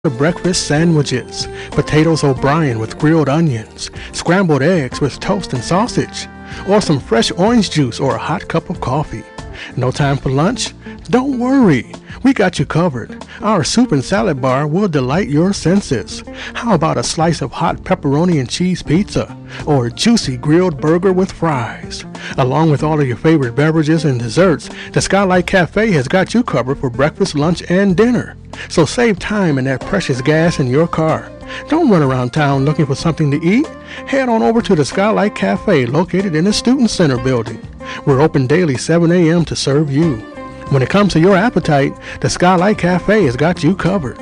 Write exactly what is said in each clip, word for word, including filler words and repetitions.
breakfast sandwiches, potatoes O'Brien with grilled onions, scrambled eggs with toast and sausage, or some fresh orange juice or a hot cup of coffee. No time for lunch? Don't worry, we got you covered. Our soup and salad bar will delight your senses. How about a slice of hot pepperoni and cheese pizza, or a juicy grilled burger with fries? Along with all of your favorite beverages and desserts, the Skylight Cafe has got you covered for breakfast, lunch, and dinner. So save time and that precious gas in your car. Don't run around town looking for something to eat. Head on over to the Skylight Cafe located in the Student Center building. We're open daily seven a.m. to serve you. When it comes to your appetite, the Skylight Cafe has got you covered.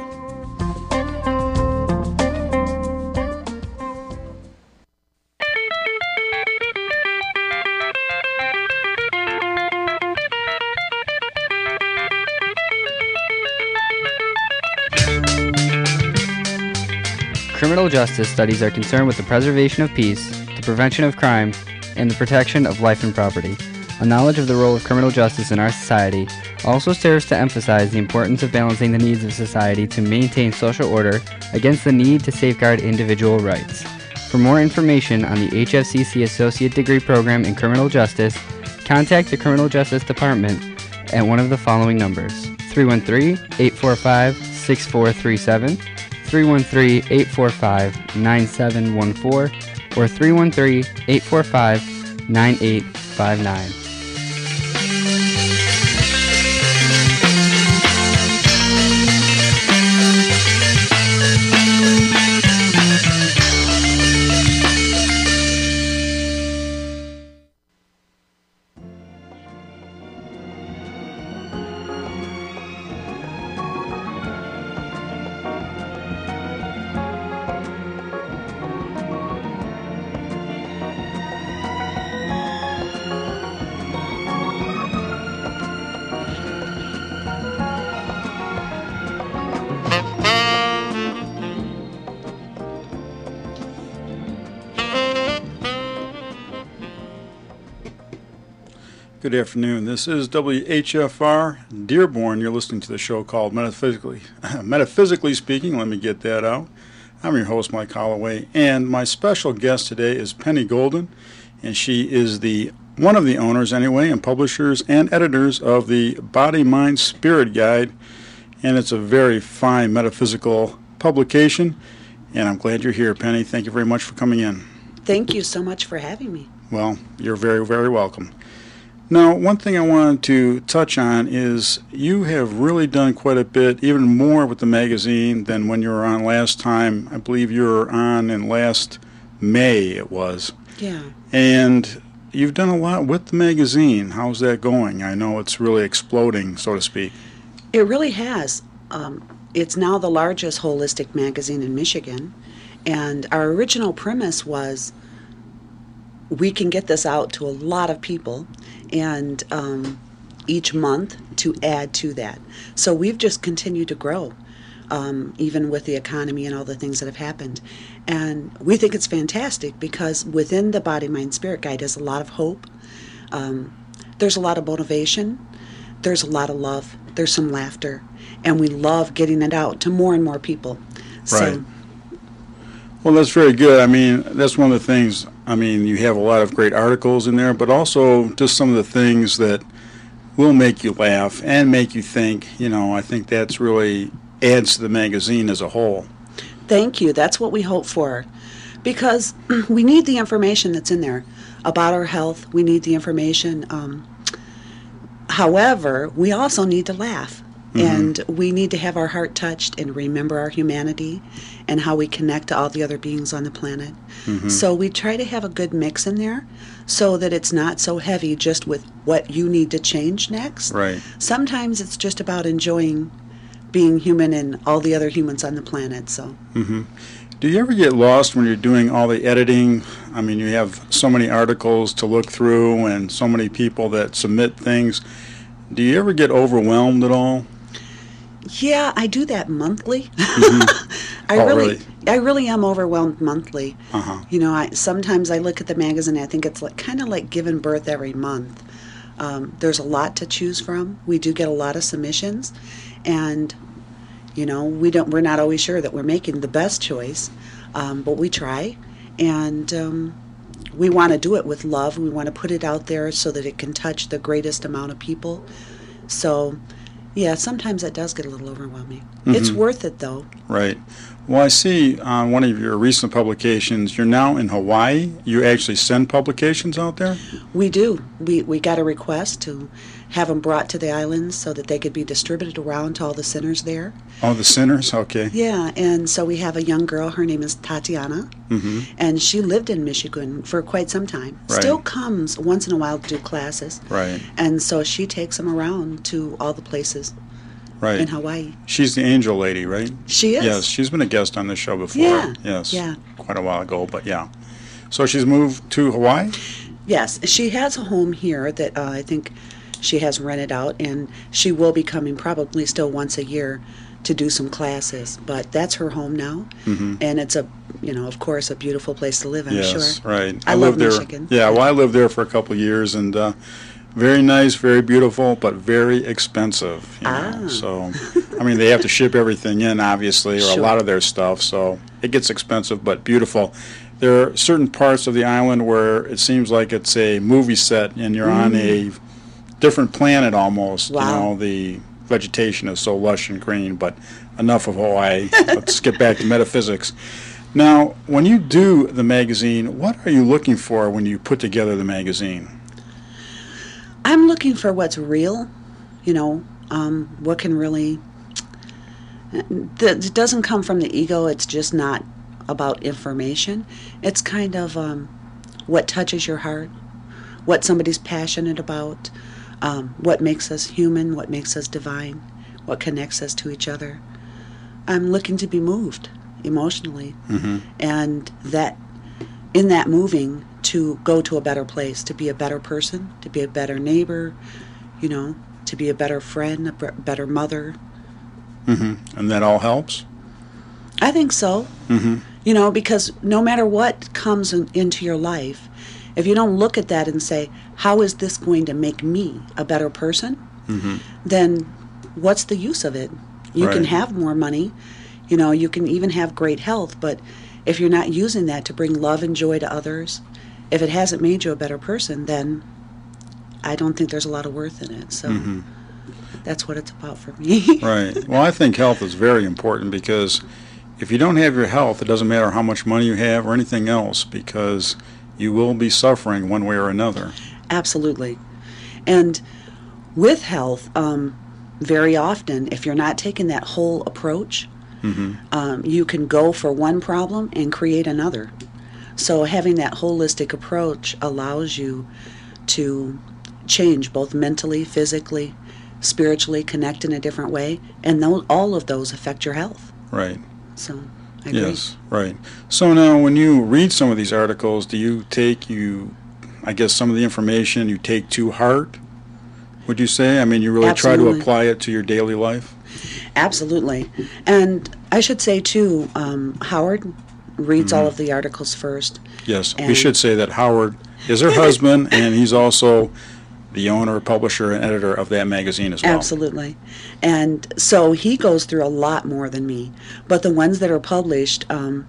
Criminal justice studies are concerned with the preservation of peace, the prevention of crime, and the protection of life and property. A knowledge of the role of criminal justice in our society also serves to emphasize the importance of balancing the needs of society to maintain social order against the need to safeguard individual rights. For more information on the H F C C Associate Degree Program in Criminal Justice, contact the Criminal Justice Department at one of the following numbers: three one three, eight four five, six four three seven, three one three, eight four five, nine seven one four, or three one three, eight four five, nine eight five nine. Good afternoon. This is W H F R Dearborn. You're listening to the show called Metaphysically Metaphysically Speaking. Let me get that out. I'm your host, Mike Holloway, and my special guest today is Penny Golden, and she is the one of the owners, anyway, and publishers and editors of the Body, Mind, Spirit Guide, and it's a very fine metaphysical publication, and I'm glad you're here, Penny. Thank you very much for coming in. Thank you so much for having me. Well, you're very, very welcome. Now, one thing I wanted to touch on is you have really done quite a bit, even more with the magazine than when you were on last time. I believe you were on in last May, it was. Yeah. And you've done a lot with the magazine. How's that going? I know it's really exploding, so to speak. It really has. Um, it's now the largest holistic magazine in Michigan. And our original premise was we can get this out to a lot of people, and um, each month to add to that. So we've just continued to grow, um, even with the economy and all the things that have happened. And we think it's fantastic because within the Body, Mind, Spirit Guide is a lot of hope. Um, there's a lot of motivation. There's a lot of love. There's some laughter. And we love getting it out to more and more people. So, right. Well, that's very good. I mean, that's one of the things. I mean, you have a lot of great articles in there, but also just some of the things that will make you laugh and make you think. You know, I think that's really adds to the magazine as a whole. Thank you. That's what we hope for, because we need the information that's in there about our health. We need the information. Um, however, we also need to laugh. Mm-hmm. And we need to have our heart touched and remember our humanity and how we connect to all the other beings on the planet. Mm-hmm. So we try to have a good mix in there so that it's not so heavy just with what you need to change next. Right. Sometimes it's just about enjoying being human and all the other humans on the planet. So. Mm-hmm. Do you ever get lost when you're doing all the editing? I mean, you have so many articles to look through and so many people that submit things. Do you ever get overwhelmed at all? Yeah, I do that monthly. Mm-hmm. I oh, really, really, I really am overwhelmed monthly. Uh-huh. You know, I sometimes I look at the magazine. I think it's like kind of like giving birth every month. Um, there's a lot to choose from. We do get a lot of submissions, and You know, we don't. We're not always sure that we're making the best choice, um, but we try, and um, we want to do it with love. We want to put it out there so that it can touch the greatest amount of people. So, yeah, sometimes that does get a little overwhelming. Mm-hmm. It's worth it, though. Right. Well, I see on one of your recent publications, you're now in Hawaii. You actually send publications out there? We do. We we got a request to have them brought to the islands so that they could be distributed around to all the centers there. Oh, the centers? Okay. Yeah, and so we have a young girl. Her name is Tatiana, mm-hmm. and she lived in Michigan for quite some time. Right. Still comes once in a while to do classes. Right. And so she takes them around to all the places. Right. In Hawaii. She's the angel lady, right? She is. Yes, she's been a guest on this show before. Yeah. Yes. Yeah. Quite a while ago, but yeah. So she's moved to Hawaii? Yes. She has a home here that uh, I think she has rented out, and she will be coming probably still once a year to do some classes. But that's her home now, mm-hmm. and it's a, you know, of course, a beautiful place to live, I'm yes, sure. Yes, right. I, I love love there. Michigan. Yeah, well, I lived there for a couple of years, and uh, very nice, very beautiful, but very expensive. You ah. know? So, I mean, they have to ship everything in, obviously, or sure. a lot of their stuff, so it gets expensive, but beautiful. There are certain parts of the island where it seems like it's a movie set, and you're mm. on a different planet almost. Wow. You know, the vegetation is so lush and green, but enough of Hawaii. Let's get back to metaphysics. Now, when you do the magazine, what are you looking for when you put together the magazine? I'm looking for what's real, you know, um, what can really, it doesn't come from the ego, it's just not about information. It's kind of um, what touches your heart, what somebody's passionate about, um, what makes us human, what makes us divine, what connects us to each other. I'm looking to be moved emotionally, mm-hmm. and that in that moving to go to a better place, to be a better person, to be a better neighbor, you know, to be a better friend, a b- better mother. Mm-hmm. And that all helps? I think so. Mm-hmm. You know, because no matter what comes in, into your life, if you don't look at that and say, how is this going to make me a better person, mm-hmm. then what's the use of it? You right. can have more money, you know, you can even have great health, but if you're not using that to bring love and joy to others, if it hasn't made you a better person, then I don't think there's a lot of worth in it. So mm-hmm. that's what it's about for me. Right. Well, I think health is very important, because if you don't have your health, it doesn't matter how much money you have or anything else, because you will be suffering one way or another. Absolutely. And with health, um, very often, if you're not taking that whole approach, mm-hmm. um, you can go for one problem and create another. So having that holistic approach allows you to change both mentally, physically, spiritually, connect in a different way, and those, all of those affect your health. Right. So, I agree. Yes, right. So now when you read some of these articles, do you take, you, I guess, some of the information you take to heart, would you say? I mean, you really Absolutely. try to apply it to your daily life? Absolutely. And I should say, too, um, Howard reads mm-hmm. all of the articles first. Yes, we should say that Howard is her husband, and he's also the owner, publisher, and editor of that magazine as well. Absolutely. And so he goes through a lot more than me. But the ones that are published, um,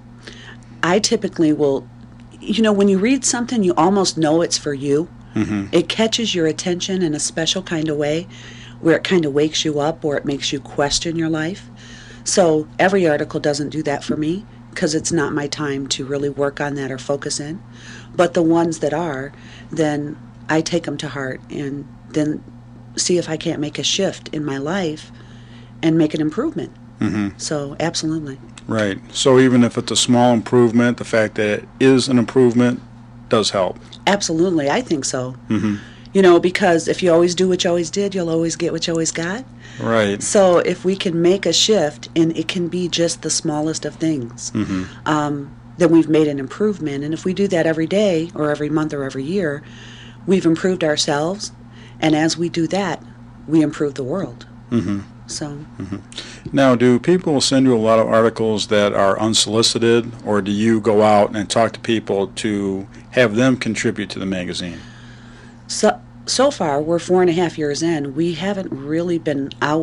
I typically will, you know, when you read something, you almost know it's for you. Mm-hmm. It catches your attention in a special kind of way, where it kind of wakes you up, or it makes you question your life. So every article doesn't do that for me, because it's not my time to really work on that or focus in. But the ones that are, then I take them to heart and then see if I can't make a shift in my life and make an improvement. Mm-hmm. So, absolutely. Right. So even if it's a small improvement, the fact that it is an improvement does help. Absolutely. I think so. Mm-hmm. You know, because if you always do what you always did, you'll always get what you always got. Right. So if we can make a shift, and it can be just the smallest of things, mm-hmm. um, then we've made an improvement. And if we do that every day or every month or every year, we've improved ourselves. And as we do that, we improve the world. Mm-hmm. So. Mm-hmm. Now, do people send you a lot of articles that are unsolicited, or do you go out and talk to people to have them contribute to the magazine? So, so far, we're four and a half years in. We haven't really been out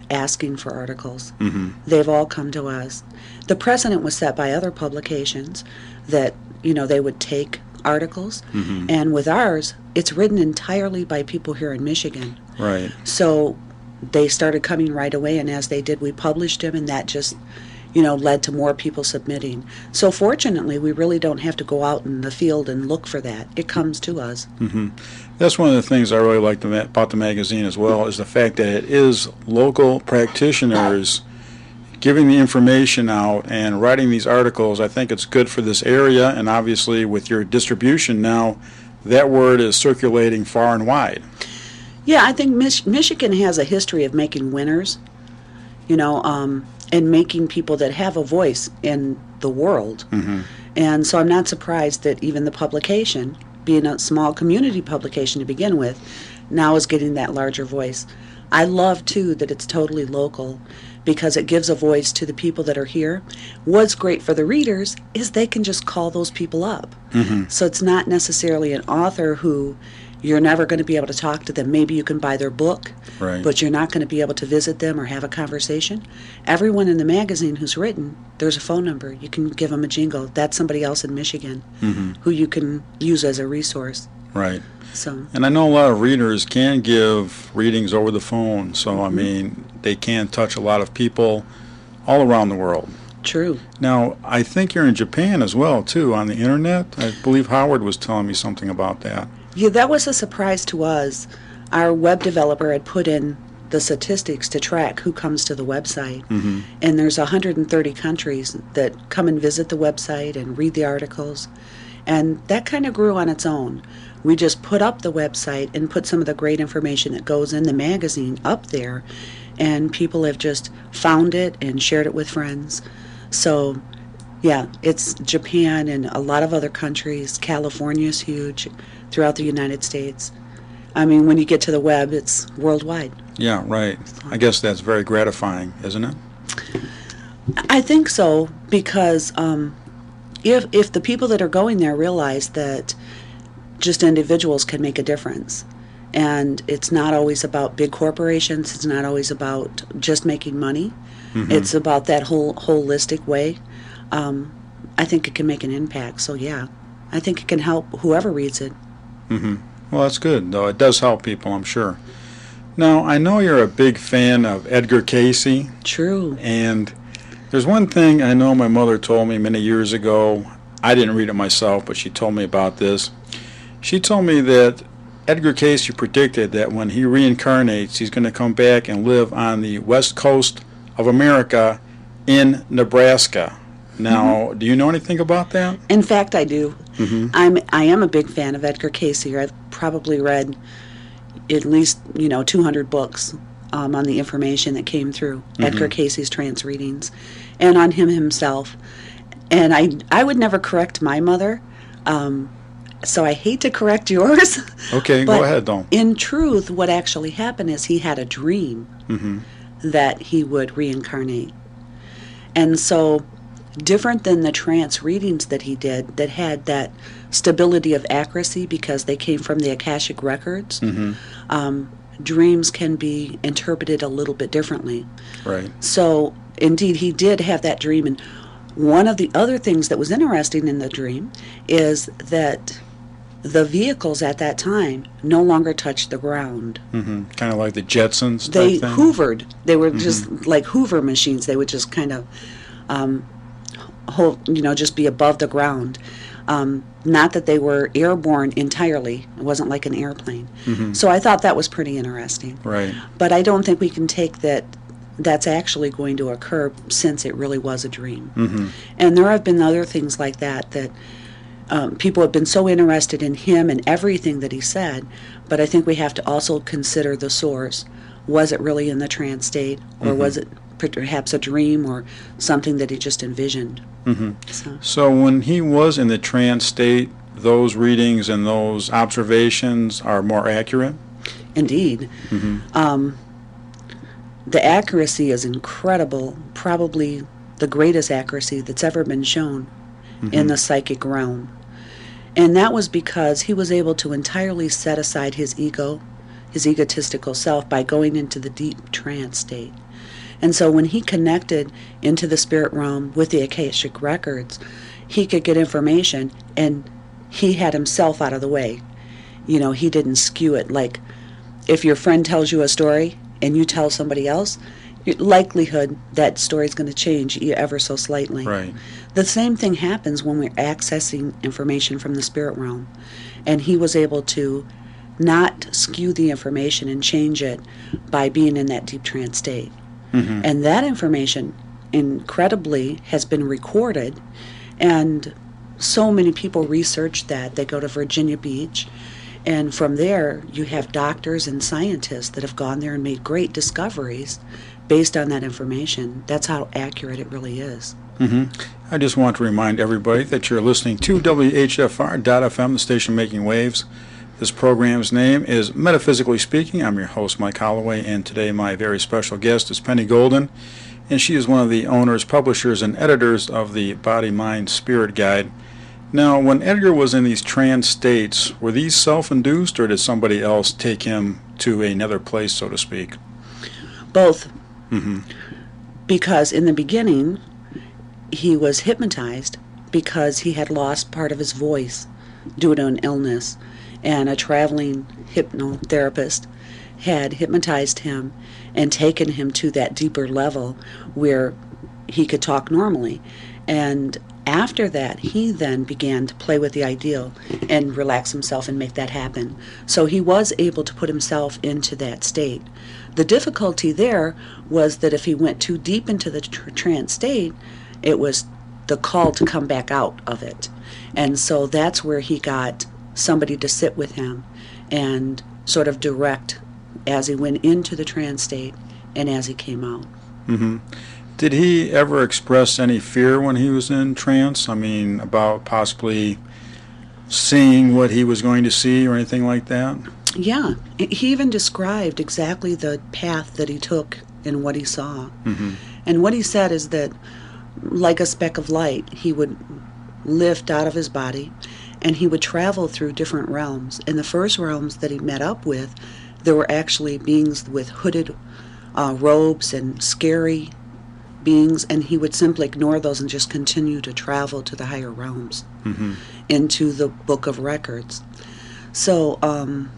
asking for articles. Mm-hmm. They've all come to us. The precedent was set by other publications that, you know, they would take articles. Mm-hmm. And with ours, it's written entirely by people here in Michigan. Right. So they started coming right away, and as they did, we published them, and that just, you know, led to more people submitting. So fortunately, we really don't have to go out in the field and look for that. It comes to us. Mm-hmm. That's one of the things I really liked about the magazine as well, is the fact that it is local practitioners giving the information out and writing these articles. I think it's good for this area, and obviously with your distribution now, that word is circulating far and wide. Yeah, I think Mich- Michigan has a history of making winners, you know, um, and making people that have a voice in the world. Mm-hmm. And so I'm not surprised that even the publication, being a small community publication to begin with, now is getting that larger voice. I love, too, that it's totally local, because it gives a voice to the people that are here. What's great for the readers is they can just call those people up. Mm-hmm. So it's not necessarily an author who you're never going to be able to talk to them. Maybe you can buy their book, Right. but you're not going to be able to visit them or have a conversation. Everyone in the magazine who's written, there's a phone number. You can give them a jingle. That's somebody else in Michigan Mm-hmm. who you can use as a resource. Right. So And I know a lot of readers can give readings over the phone, so I mean, they can touch a lot of people all around the world. true. Now, I think you're in Japan as well, too, on the internet. I believe Howard was telling me something about that. Yeah, that was a surprise to us. Our web developer had put in the statistics to track who comes to the website. Mm-hmm. And there's one hundred thirty countries that come and visit the website and read the articles. And that kind of grew on its own. We just put up the website and put some of the great information that goes in the magazine up there. And people have just found it and shared it with friends. So, yeah, it's Japan and a lot of other countries. California's huge, throughout the United States. I mean, when you get to the web, it's worldwide. Yeah, right. I guess that's very gratifying, isn't it? I think so, because um, if if the people that are going there realize that just individuals can make a difference, and it's not always about big corporations, it's not always about just making money, Mm-hmm. it's about that whole holistic way, um, I think it can make an impact. So yeah, I think it can help whoever reads it. Mm-hmm. Well, that's good, though. It does help people, I'm sure. Now, I know you're a big fan of Edgar Cayce, True. and there's one thing I know my mother told me many years ago. I didn't read it myself, but she told me about this. She told me that Edgar Cayce predicted that when he reincarnates, he's going to come back and live on the west coast of America in Nebraska. Now, do you know anything about that? In fact, I do. Mm-hmm. I'm I am a big fan of Edgar Cayce. I've probably read at least you know two hundred books um, on the information that came through Mm-hmm. Edgar Cayce's trance readings, and on him himself. And I I would never correct my mother, um, so I hate to correct yours. Okay, But go ahead, though. in truth, what actually happened is he had a dream Mm-hmm. that he would reincarnate, and so, different than the trance readings that he did that had that stability of accuracy because they came from the Akashic records, Mm-hmm. um, dreams can be interpreted a little bit differently. Right. So, indeed, he did have that dream. And one of the other things that was interesting in the dream is that the vehicles at that time no longer touched the ground. Mm-hmm. Kind of like the Jetsons type They thing. hoovered. They were just like Hoover machines. They would just kind of, um, hold, you know, just be above the ground. Um, not that they were airborne entirely. It wasn't like an airplane. Mm-hmm. So I thought that was pretty interesting. Right. But I don't think we can take that that's actually going to occur since it really was a dream. Mm-hmm. And there have been other things like that that um, people have been so interested in him and everything that he said, but I think we have to also consider the source. Was it really in the trance state, or Mm-hmm. was it perhaps a dream or something that he just envisioned? Mm-hmm. So, So when he was in the trance state, those readings and those observations are more accurate? indeed. Mm-hmm. Um, the accuracy is incredible, probably the greatest accuracy that's ever been shown Mm-hmm. in the psychic realm. And that was because he was able to entirely set aside his ego, his egotistical self, by going into the deep trance state. And so when he connected into the spirit realm with the Akashic records, he could get information, and he had himself out of the way. You know, he didn't skew it. Like, if your friend tells you a story and you tell somebody else, likelihood that story's going to change ever so slightly. Right. The same thing happens when we're accessing information from the spirit realm. And he was able to not skew the information and change it by being in that deep trance state. Mm-hmm. And that information, incredibly, has been recorded. And so many people research that. They go to Virginia Beach. And from there, you have doctors and scientists that have gone there and made great discoveries based on that information. That's how accurate it really is. Mm-hmm. I just want to remind everybody that you're listening to W H F R dot F M, the station making waves. This program's name is Metaphysically Speaking. I'm your host, Mike Holloway, and today my very special guest is Penny Golden, and she is one of the owners, publishers, and editors of the Body, Mind, Spirit Guide. Now, when Edgar was in these trance states, were these self-induced, or did somebody else take him to another place, so to speak? Both. Mm-hmm. Because in the beginning, he was hypnotized because he had lost part of his voice due to an illness, and a traveling hypnotherapist had hypnotized him and taken him to that deeper level where he could talk normally. And after that, he then began to play with the ideal and relax himself and make that happen. So he was able to put himself into that state. The difficulty there was that if he went too deep into the tr- trance state, it was the call to come back out of it. And so that's where he got somebody to sit with him and sort of direct as he went into the trance state and as he came out. Mm-hmm. Did he ever express any fear when he was in trance? I mean, about possibly seeing what he was going to see or anything like that? Yeah. He even described exactly the path that he took and what he saw. Mm-hmm. And what he said is that, like a speck of light, he would lift out of his body and he would travel through different realms. In the first realms that he met up with, there were actually beings with hooded uh, robes and scary beings, and he would simply ignore those and just continue to travel to the higher realms, mm-hmm. into the book of records. So um,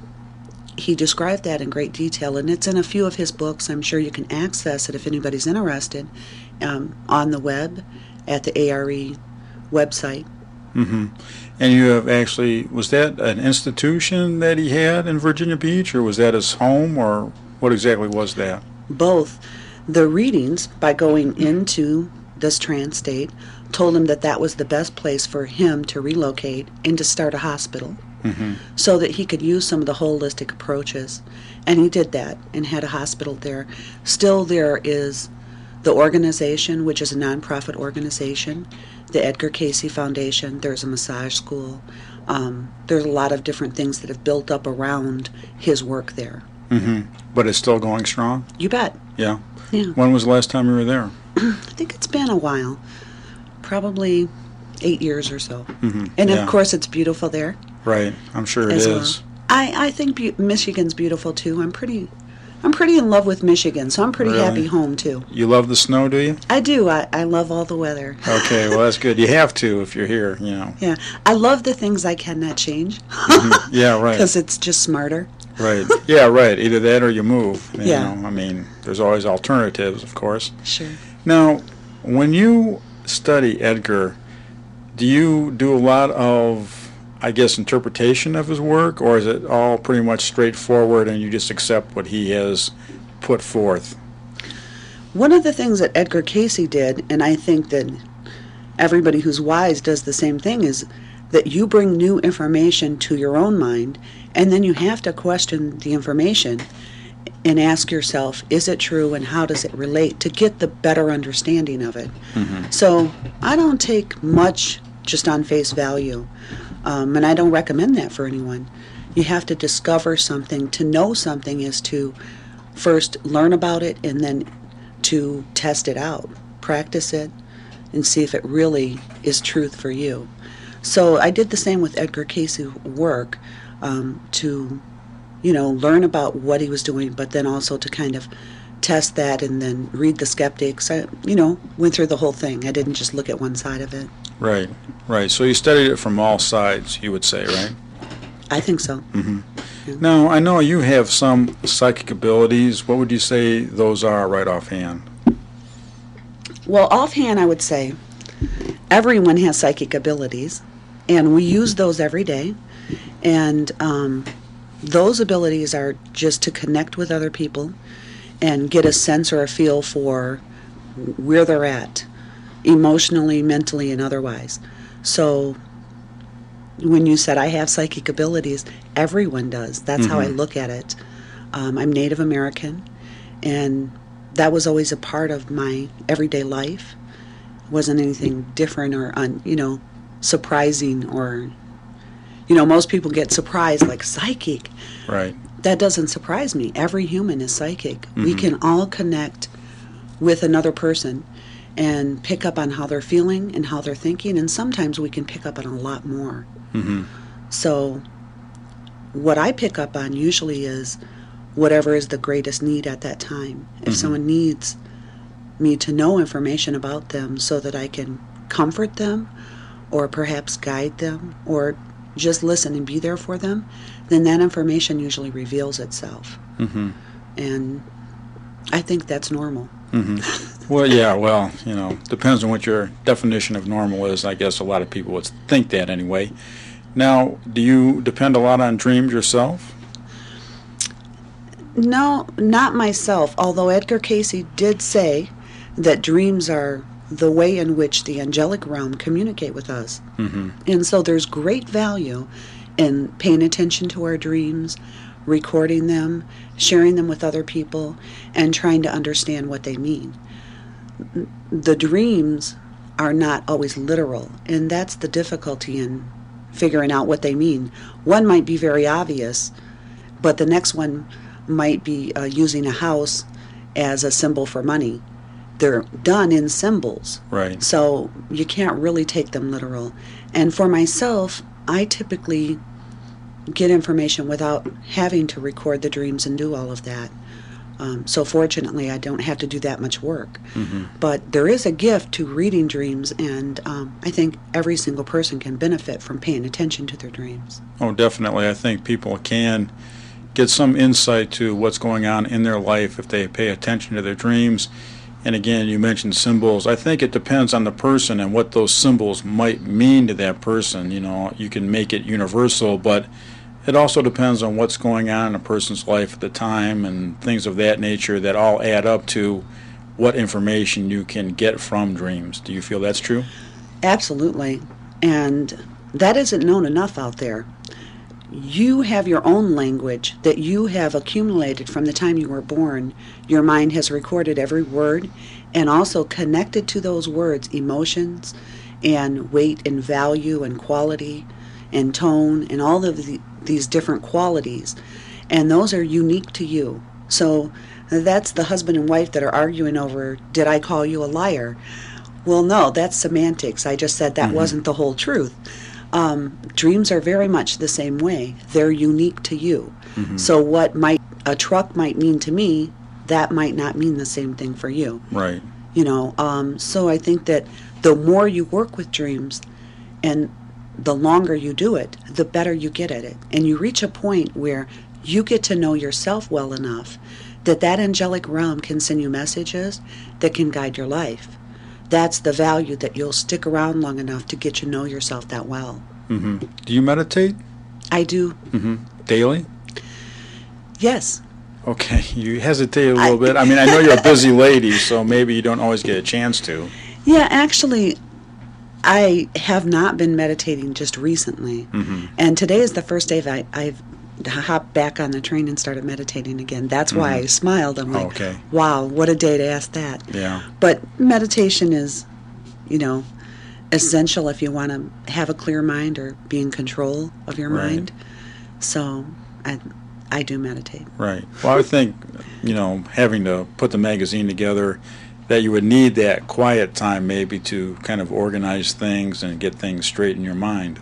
he described that in great detail, and it's in a few of his books. I'm sure you can access it if anybody's interested um, on the web at the A R E website. Mm-hmm. And you have actually, was that an institution that he had in Virginia Beach, or was that his home, or what exactly was that? Both. The readings, by going into this trance state, told him that that was the best place for him to relocate and to start a hospital, mm-hmm. so that he could use some of the holistic approaches. And he did that and had a hospital there. Still, there is the organization, which is a nonprofit organization, the Edgar Cayce Foundation. There's a massage school. Um, there's a lot of different things that have built up around his work there. Mm-hmm. But it's still going strong? You bet. Yeah. Yeah. When was the last time you were there? I think it's been a while. Probably eight years or so. Mm-hmm. And yeah. of course it's beautiful there. Right. I'm sure it as is. Well. I, I think be- Michigan's beautiful too. I'm pretty I'm pretty in love with Michigan, so I'm pretty Really? happy home too. You love the snow, do you? I do. I, I love all the weather. Okay, well that's good. You have to if you're here, you know. Yeah. I love the things I cannot change. Mm-hmm. Yeah, right. Because it's just smarter. Right. Yeah, right. Either that or you move. You Yeah. know? I mean, there's always alternatives, of course. Sure. Now, when you study Edgar, do you do a lot of, I guess, interpretation of his work, or is it all pretty much straightforward and you just accept what he has put forth? One of the things that Edgar Cayce did, and I think that everybody who's wise does the same thing, is that you bring new information to your own mind, and then you have to question the information and ask yourself, is it true and how does it relate, to get the better understanding of it. Mm-hmm. So I don't take much just on face value, um, and I don't recommend that for anyone. You have to discover something. To know something is to first learn about it and then to test it out, practice it, and see if it really is truth for you. So I did the same with Edgar Cayce work, um, to, you know, learn about what he was doing, but then also to kind of test that and then read the skeptics. I, you know, went through the whole thing. I didn't just look at one side of it. Right, right. So you studied it from all sides, you would say, right? I think so. Mm-hmm. Yeah. Now, I know you have some psychic abilities. What would you say those are right offhand? Well, offhand, I would say everyone has psychic abilities, and we use those every day. And um, those abilities are just to connect with other people and get a sense or a feel for where they're at, emotionally, mentally, and otherwise. So when you said I have psychic abilities, everyone does. That's mm-hmm. how I look at it. Um, I'm Native American, and that was always a part of my everyday life. It wasn't anything different or, un, you know, surprising or, you know, most people get surprised, like, psychic. Right. That doesn't surprise me. Every human is psychic. Mm-hmm. We can all connect with another person and pick up on how they're feeling and how they're thinking, and sometimes we can pick up on a lot more. Mm-hmm. So what I pick up on usually is whatever is the greatest need at that time. If mm-hmm. someone needs me to know information about them so that I can comfort them or perhaps guide them or just listen and be there for them, then that information usually reveals itself. Mm-hmm. And I think that's normal. Mm-hmm. Well, yeah, well, you know, depends on what your definition of normal is. I guess a lot of people would think that anyway. Now, do you depend a lot on dreams yourself? No, not myself, although Edgar Cayce did say that dreams are the way in which the angelic realm communicate with us. Mm-hmm. And so there's great value in paying attention to our dreams, recording them, sharing them with other people, and trying to understand what they mean. The dreams are not always literal, and that's the difficulty in figuring out what they mean. One might be very obvious, but the next one might be uh, using a house as a symbol for money. They're done in symbols. Right. So you can't really take them literal. And for myself, I typically get information without having to record the dreams and do all of that. Um, so fortunately, I don't have to do that much work. Mm-hmm. But there is a gift to reading dreams, and um, I think every single person can benefit from paying attention to their dreams. Oh, definitely. I think people can get some insight to what's going on in their life if they pay attention to their dreams. And again, you mentioned symbols. I think it depends on the person and what those symbols might mean to that person. You know, you can make it universal, but it also depends on what's going on in a person's life at the time and things of that nature that all add up to what information you can get from dreams. Do you feel that's true? Absolutely. And that isn't known enough out there. You have your own language that you have accumulated from the time you were born. Your mind has recorded every word and also connected to those words emotions and weight and value and quality and tone and all of the, these different qualities. And those are unique to you. So that's the husband and wife that are arguing over, did I call you a liar? Well, no, that's semantics. I just said that mm-hmm. wasn't the whole truth. Um, dreams are very much the same way. They're unique to you. Mm-hmm. So what might a truck might mean to me, that might not mean the same thing for you. Right. You know, um, so I think that the more you work with dreams and the longer you do it, the better you get at it. And you reach a point where you get to know yourself well enough that that angelic realm can send you messages that can guide your life. That's the value, that you'll stick around long enough to get to know yourself that well. Mm-hmm. Do you meditate? I do. Mm-hmm. Daily? Yes. Okay, you hesitate a little I, bit. I mean, I know you're a busy lady, so maybe you don't always get a chance to. Yeah, actually, I have not been meditating just recently. Mm-hmm. And today is the first day that I, I've hopped back on the train and started meditating again. That's why mm-hmm. I smiled. I'm like, oh, okay. Wow, what a day to ask that. Yeah. But meditation is, you know, essential if you want to have a clear mind or be in control of your right. mind. So I, I do meditate. Right. Well, I think, you know, having to put the magazine together, that you would need that quiet time maybe to kind of organize things and get things straight in your mind.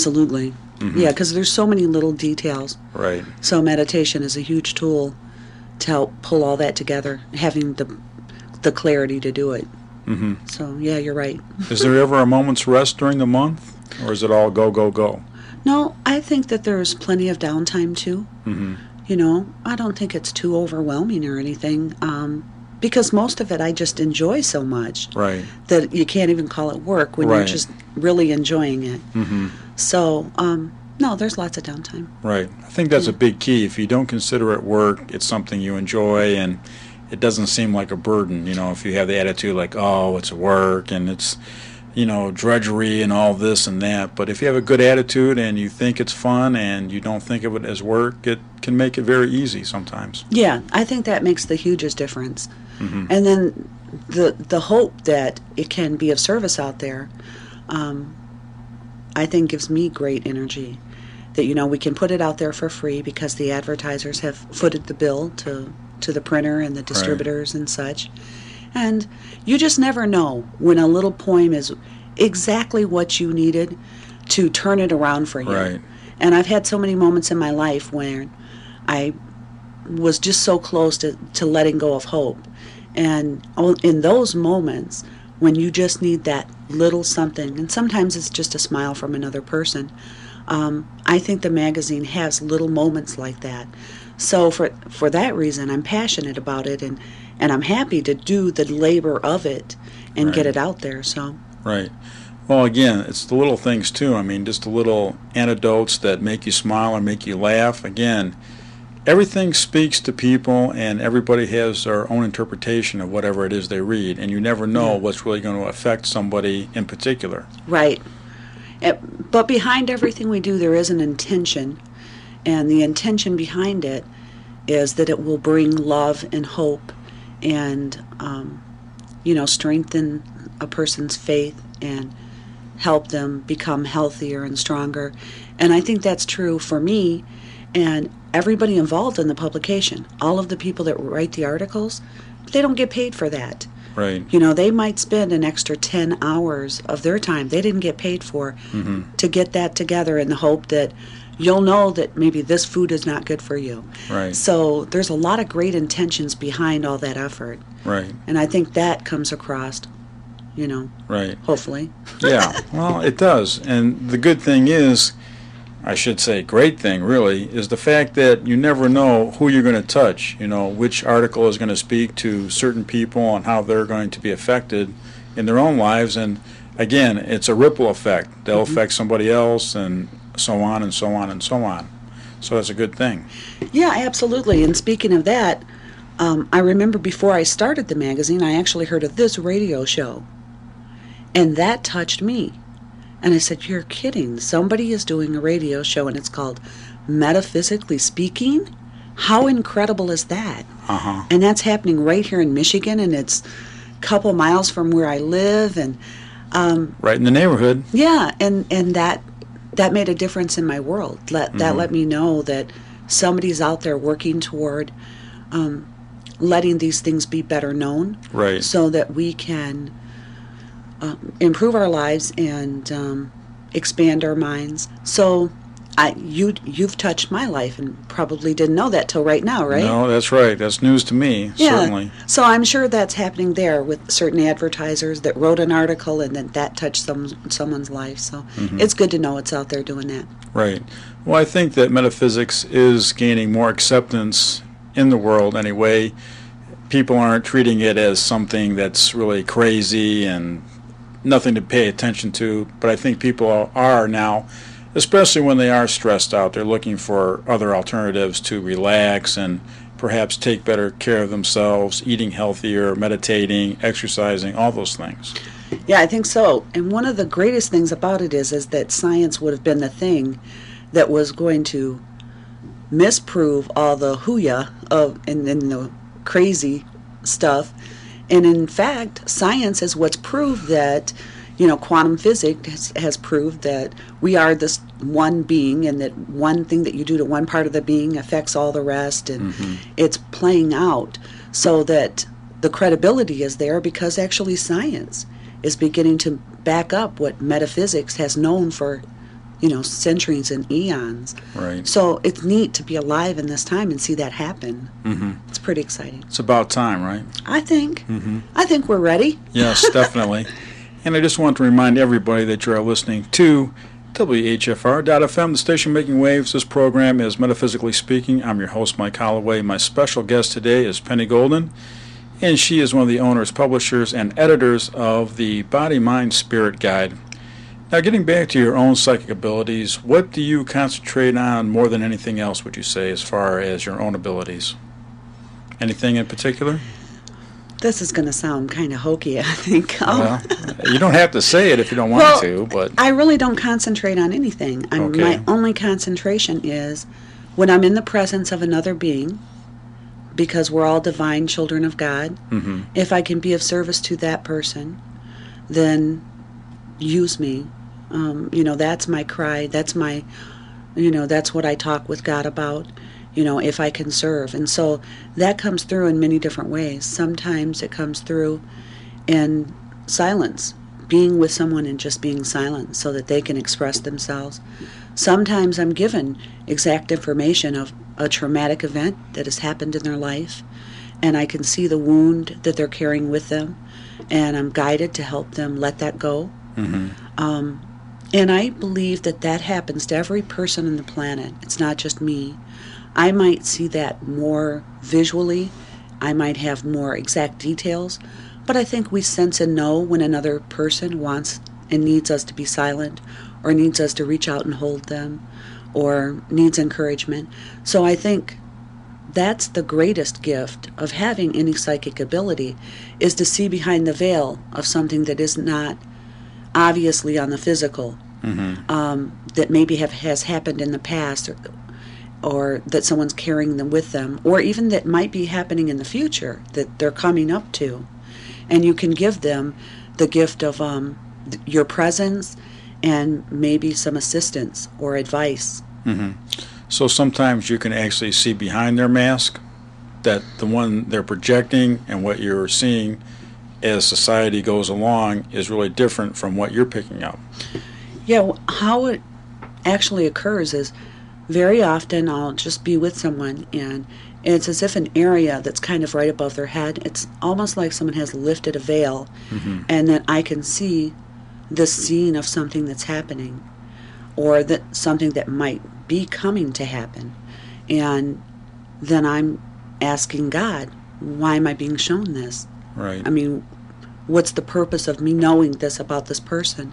Absolutely. Mm-hmm. Yeah, because there's so many little details. Right. So meditation is a huge tool to help pull all that together, having the the clarity to do it. Mm-hmm. So, yeah, you're right. Is there ever a moment's rest during the month, or is it all go, go, go? No, I think that there's plenty of downtime, too. Mm-hmm. You know, I don't think it's too overwhelming or anything, um, because most of it I just enjoy so much Right. that you can't even call it work when Right. you're just really enjoying it. Mm-hmm. So, um, no, there's lots of downtime. Right. I think that's a big key. If you don't consider it work, it's something you enjoy, and it doesn't seem like a burden. You know, if you have the attitude like, oh, it's work and it's, you know, drudgery and all this and that. But if you have a good attitude and you think it's fun and you don't think of it as work, it can make it very easy sometimes. Yeah, I think that makes the hugest difference. Mm-hmm. And then the the hope that it can be of service out there, um, I think gives me great energy. That, you know, we can put it out there for free because the advertisers have footed the bill to, to the printer and the distributors and such. And you just never know when a little poem is exactly what you needed to turn it around for you. Right. And I've had so many moments in my life where I was just so close to, to letting go of hope. And in those moments, when you just need that little something, and sometimes it's just a smile from another person, um, I think the magazine has little moments like that. So for for that reason, I'm passionate about it, and, and I'm happy to do the labor of it and Right. get it out there. So Right. Well, again, it's the little things, too. I mean, just the little anecdotes that make you smile or make you laugh. Again, everything speaks to people, and everybody has their own interpretation of whatever it is they read, and you never know Yeah. what's really going to affect somebody in particular. right. Eh, But behind everything we do, there is an intention, and the intention behind it is that it will bring love and hope and, um, you know, strengthen a person's faith and help them become healthier and stronger. And I think that's true for me and everybody involved in the publication. All of the people that write the articles, they don't get paid for that. Right. You know, they might spend an extra ten hours of their time they didn't get paid for Mm-hmm. to get that together in the hope that you'll know that maybe this food is not good for you. Right. So there's a lot of great intentions behind all that effort. Right. And I think that comes across, you know, Right. hopefully. Yeah. Well, it does. And the good thing is, I should say great thing really, is the fact that you never know who you're going to touch, you know, which article is going to speak to certain people and how they're going to be affected in their own lives. And again, it's a ripple effect. They'll Mm-hmm. affect somebody else and so on and so on and so on. So that's a good thing. Yeah, absolutely. And speaking of that, um, I remember before I started the magazine, I actually heard of this radio show. And that touched me. And I said, you're kidding. Somebody is doing a radio show and it's called Metaphysically Speaking? How incredible is that? Uh-huh. And that's happening right here in Michigan, and it's a couple miles from where I live. And um, Right in the neighborhood. yeah, and, and that that made a difference in my world. Let, That Mhm. let me know that somebody's out there working toward um, letting these things be better known Right. so that we can um, improve our lives and um, expand our minds. So I you you've touched my life and probably didn't know that till right now, right? No, that's right. That's news to me, Yeah. certainly. So I'm sure that's happening there with certain advertisers that wrote an article and then that touched some someone's life. So Mhm. it's good to know it's out there doing that. Right. Well, I think that metaphysics is gaining more acceptance in the world anyway. People aren't treating it as something that's really crazy and nothing to pay attention to, but I think people are now, especially when they are stressed out. They're looking for other alternatives to relax and perhaps take better care of themselves, eating healthier, meditating, exercising, all those things. Yeah, I think so. And one of the greatest things about it is is that science would have been the thing that was going to misprove all the hooyah of and, and the crazy stuff. And in fact, science is what's proved that, you know, quantum physics has, has proved that we are this one being, and that one thing that you do to one part of the being affects all the rest, and Mhm. it's playing out so that the credibility is there because actually science is beginning to back up what metaphysics has known for you know, centuries and eons. Right. So it's neat to be alive in this time and see that happen. Mm-hmm. It's pretty exciting. It's about time, right? I think. Mm-hmm. I think we're ready. Yes, definitely. And I just want to remind everybody that you are listening to W H F R dot F M, the station making waves. This program is Metaphysically Speaking. I'm your host, Mike Holloway. My special guest today is Penny Golden, and she is one of the owners, publishers, and editors of the Body, Mind, Spirit Guide. Now, getting back to your own psychic abilities, what do you concentrate on more than anything else, would you say, as far as your own abilities? Anything in particular? This is going to sound kind of hokey, I think. Um, Well, you don't have to say it if you don't want well, to, but... I really don't concentrate on anything. I'm, Okay. My only concentration is when I'm in the presence of another being, because we're all divine children of God. Mm-hmm. If I can be of service to that person, then use me. Um, you know, that's my cry. That's my, you know, that's what I talk with God about, you know, if I can serve. And so that comes through in many different ways. Sometimes it comes through in silence, being with someone and just being silent so that they can express themselves. Sometimes I'm given exact information of a traumatic event that has happened in their life, and I can see the wound that they're carrying with them, and I'm guided to help them let that go. Mm-hmm. Um, and I believe that that happens to every person on the planet. It's not just me. I might see that more visually. I might have more exact details. But I think we sense and know when another person wants and needs us to be silent, or needs us to reach out and hold them, or needs encouragement. So I think that's the greatest gift of having any psychic ability, is to see behind the veil of something that is not obviously on the physical, Mm-hmm. um, that maybe have has happened in the past, or, or that someone's carrying them with them, or even that might be happening in the future that they're coming up to. And you can give them the gift of um, th- your presence and maybe some assistance or advice. Mm-hmm. So sometimes you can actually see behind their mask that the one they're projecting and what you're seeing as society goes along is really different from what you're picking up. Yeah, w- how it actually occurs is very often I'll just be with someone and it's as if an area that's kind of right above their head, it's almost like someone has lifted a veil, Mm-hmm. and then I can see the scene of something that's happening, or that something that might be coming to happen. And then I'm asking God, why am I being shown this? Right. I mean, what's the purpose of me knowing this about this person?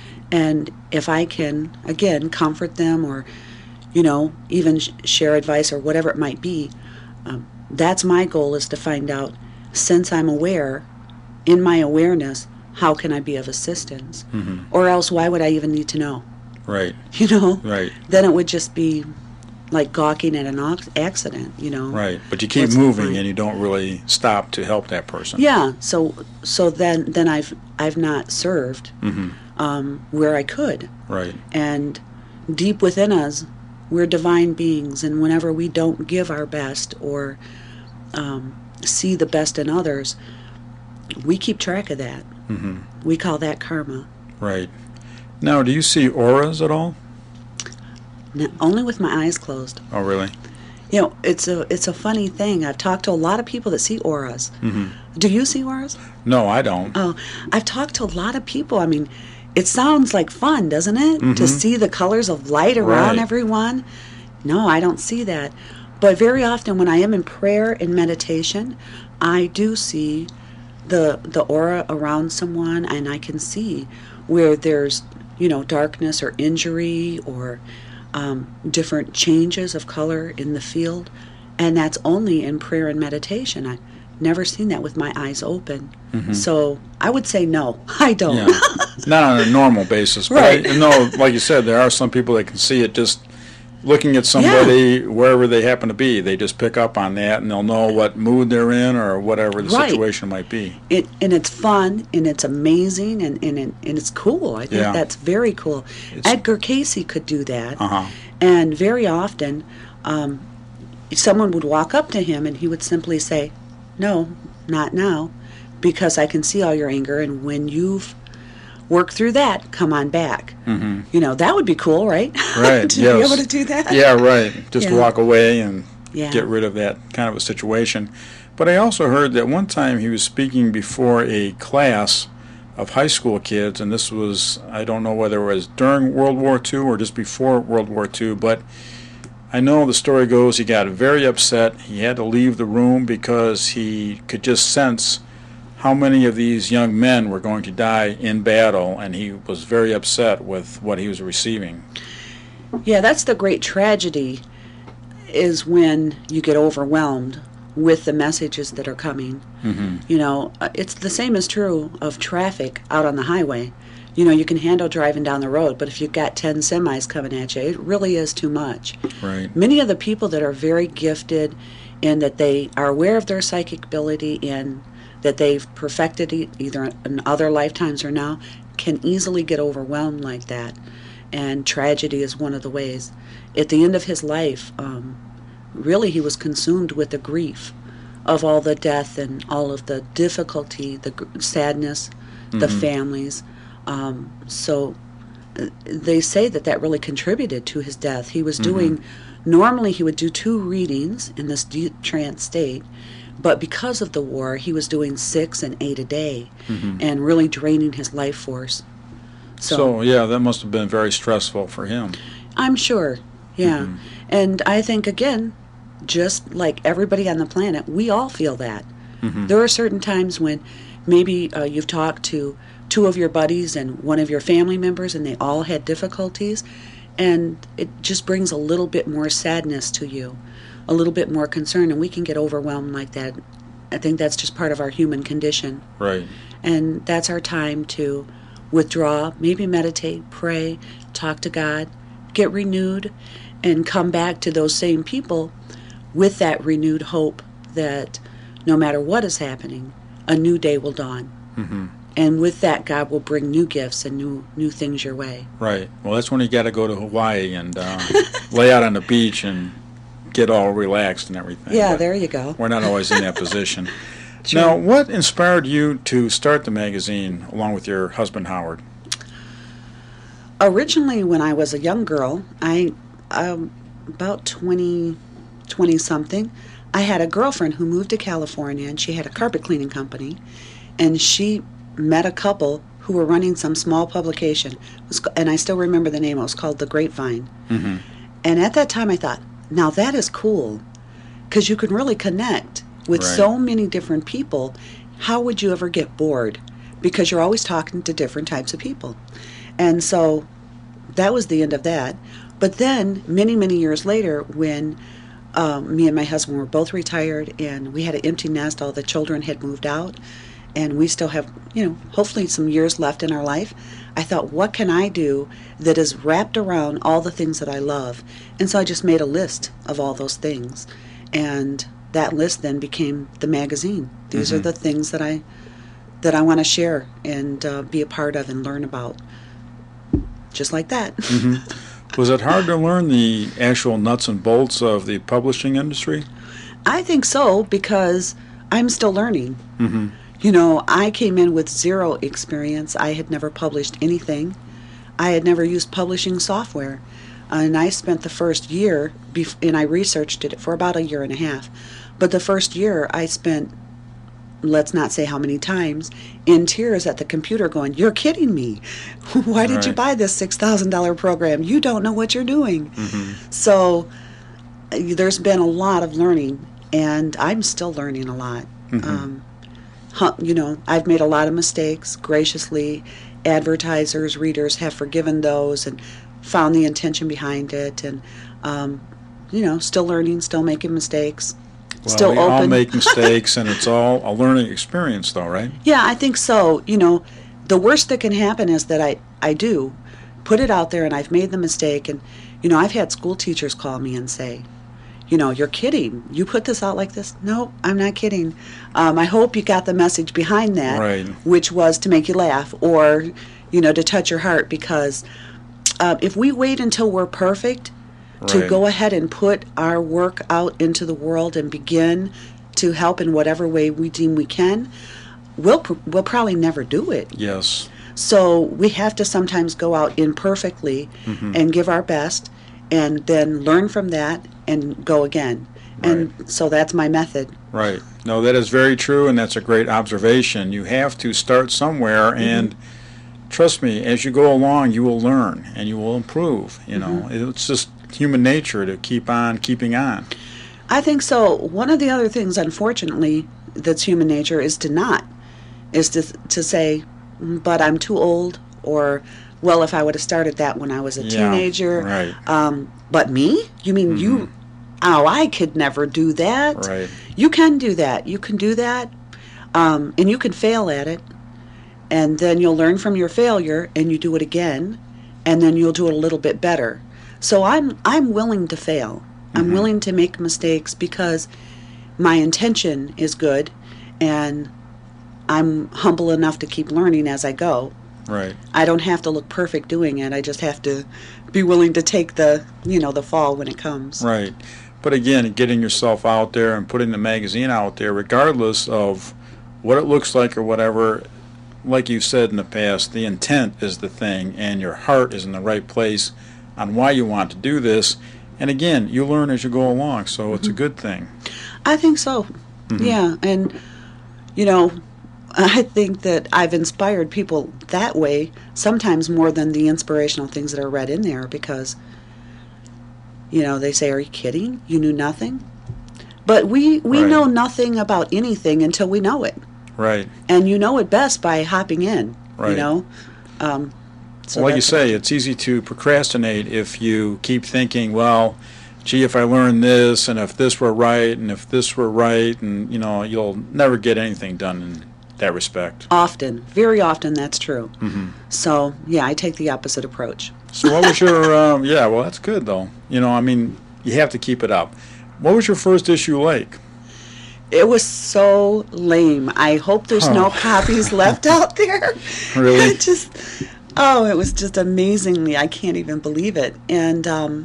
And if I can, again, comfort them, or, you know, even sh- share advice or whatever it might be, um, that's my goal, is to find out, since I'm aware, in my awareness, how can I be of assistance? Mm-hmm. Or else, why would I even need to know? Right. You know? Right. Then it would just be like gawking at an ox- accident, you know? Right. But you keep What's the moving point? and you don't really stop to help that person. Yeah. So so then then I've I've not served Mm-hmm. um, where I could. Right. And deep within us, we're divine beings, and whenever we don't give our best or um, see the best in others, we keep track of that. Mm-hmm. We call that karma. Right. Now, do you see auras at all? Now, only with my eyes closed. Oh, really? You know, it's a it's a funny thing. I've talked to a lot of people that see auras. Mm-hmm. Do you see auras? No, I don't. Oh, I've talked to a lot of people. I mean, it sounds like fun, doesn't it? Mhm. To see the colors of light around Right. everyone. No, I don't see that. But very often when I am in prayer and meditation, I do see the the aura around someone, and I can see where there's, you know, darkness or injury or um, different changes of color in the field. And that's only in prayer and meditation. I've never seen that with my eyes open. Mhm. So I would say no, I don't. Yeah. Not on a normal basis. But Right. I know, like you said, there are some people that can see it just looking at somebody wherever they happen to be. They just pick up on that, and they'll know what mood they're in or whatever the Right. situation might be. It, and it's fun, and it's amazing, and, and, and it's cool. I think Yeah. that's very cool. It's- Edgar Casey could do that. Uh-huh. And very often, um, someone would walk up to him, and he would simply say, "No, not now, because I can see all your anger, and when you've work through that, come on back. Mm-hmm. You know, that would be cool, right? Right, to yes. be able to do that. Yeah, right. Just Yeah. walk away and Yeah. get rid of that kind of a situation. But I also heard that one time he was speaking before a class of high school kids, and this was, I don't know whether it was during World War Two or just before World War Two, but I know the story goes he got very upset. He had to leave the room because he could just sense how many of these young men were going to die in battle, and he was very upset with what he was receiving. Yeah, that's the great tragedy, is when you get overwhelmed with the messages that are coming. Mm-hmm. You know, uh, it's the same is true of traffic out on the highway. You know, you can handle driving down the road, but if you've got ten semis coming at you, it really is too much. Right. Many of the people that are very gifted in that they are aware of their psychic ability and that they've perfected it either in other lifetimes or now can easily get overwhelmed like that. And tragedy is one of the ways. At the end of his life, um, really he was consumed with the grief of all the death and all of the difficulty, the gr- sadness, the Mhm. families. Um, so uh, they say that that really contributed to his death. He was doing, normally he would do two readings in this deep trance state, but because of the war, he was doing six and eight a day Mhm. and really draining his life force. So, So, yeah, that must have been very stressful for him. I'm sure, yeah. Mhm. And I think, again, just like everybody on the planet, we all feel that. Mhm. There are certain times when maybe uh, you've talked to two of your buddies and one of your family members and they all had difficulties, and it just brings a little bit more sadness to you, a little bit more concern, and we can get overwhelmed like that. I think that's just part of our human condition. Right. And that's our time to withdraw, maybe meditate, pray, talk to God, get renewed, and come back to those same people with that renewed hope that no matter what is happening, a new day will dawn. Mm-hmm. And with that, God will bring new gifts and new new things your way. Right. Well, that's when you got to go to Hawaii and uh, lay out on the beach and get all relaxed and everything. Yeah, But there you go. we're not always in that position. True. Now, what inspired you to start the magazine along with your husband, Howard? Originally, when I was a young girl, I um, about twenty, twenty something, I had a girlfriend who moved to California, and she had a carpet cleaning company, and she met a couple who were running some small publication, it was, and I still remember the name. It was called The Grapevine. Mm-hmm. And at that time, I thought, now that is cool, because you can really connect with Right. so many different people. How would you ever get bored? Because you're always talking to different types of people. And so that was the end of that. But then, many, many years later, when um, me and my husband were both retired and we had an empty nest, all the children had moved out, and we still have, you know, hopefully some years left in our life, I thought, what can I do that is wrapped around all the things that I love? And so I just made a list of all those things. And that list then became the magazine. These Mhm. are the things that I that I want to share and uh, be a part of and learn about. Just like that. Mm-hmm. Was it hard to learn the actual nuts and bolts of the publishing industry? I think so, because I'm still learning. Mm-hmm. You know, I came in with zero experience. I had never published anything. I had never used publishing software. And I spent the first year, bef- and I researched it for about a year and a half. But the first year I spent, let's not say how many times, in tears at the computer going, you're kidding me. Why did you Right. buy this six thousand dollars program? You don't know what you're doing. Mm-hmm. So uh, there's been a lot of learning, and I'm still learning a lot. Mhm. Um, huh, you know, I've made a lot of mistakes. Graciously, advertisers, readers have forgiven those and found the intention behind it, and um, you know, still learning, still making mistakes, Well, still we open. all make mistakes, and it's all a learning experience, though, right? Yeah, I think so. You know, the worst that can happen is that I, I do put it out there and I've made the mistake. And, you know, I've had school teachers call me and say, you know, you're kidding. You put this out like this? No, I'm not kidding. Um, I hope you got the message behind that, Right. which was to make you laugh or, you know, to touch your heart. Because uh, if we wait until we're perfect to Right. go ahead and put our work out into the world and begin to help in whatever way we deem we can, we'll pr- we'll probably never do it. Yes. So we have to sometimes go out imperfectly Mhm. and give our best and then learn from that and go again. And so that's my method. Right. No, that is very true, and that's a great observation. You have to start somewhere, and trust me, as you go along, you will learn and you will improve. You know, it's just human nature to keep on keeping on. I think so. One of the other things, unfortunately, that's human nature is to not, is to to say, "Mm, but I'm too old, or, well, if I would have started that when I was a Yeah, teenager. right. Um, but me? You mean you? Oh, I could never do that. Right. You can do that. You can do that, um, and you can fail at it, and then you'll learn from your failure, and you do it again, and then you'll do it a little bit better. So I'm I'm willing to fail. I'm willing to make mistakes because my intention is good, and I'm humble enough to keep learning as I go. Right. I don't have to look perfect doing it. I just have to be willing to take the, you know, the fall when it comes. Right. But again, getting yourself out there and putting the magazine out there, regardless of what it looks like or whatever, like you said in the past, the intent is the thing, and your heart is in the right place on why you want to do this. And again, you learn as you go along, so it's a good thing. I think so. Yeah. And, you know, I think that I've inspired people that way, sometimes more than the inspirational things that are read in there, because, you know, they say, are you kidding? You knew nothing? But we, we Right. know nothing about anything until we know it. Right. And you know it best by hopping in, you Right. know? Um, so Well, like you that's- say, it's easy to procrastinate if you keep thinking, well, gee, if I learned this, and if this were right, and if this were right, and, you know, you'll never get anything done in that respect. Often, very often that's true. Mm-hmm. So, yeah, I take the opposite approach. So what was your, um, yeah, well, that's good, though. You know, I mean, you have to keep it up. What was your first issue like? It was so lame. I hope there's no Oh. copies left out there. Really? I just, oh, it was just amazingly, I can't even believe it. And um,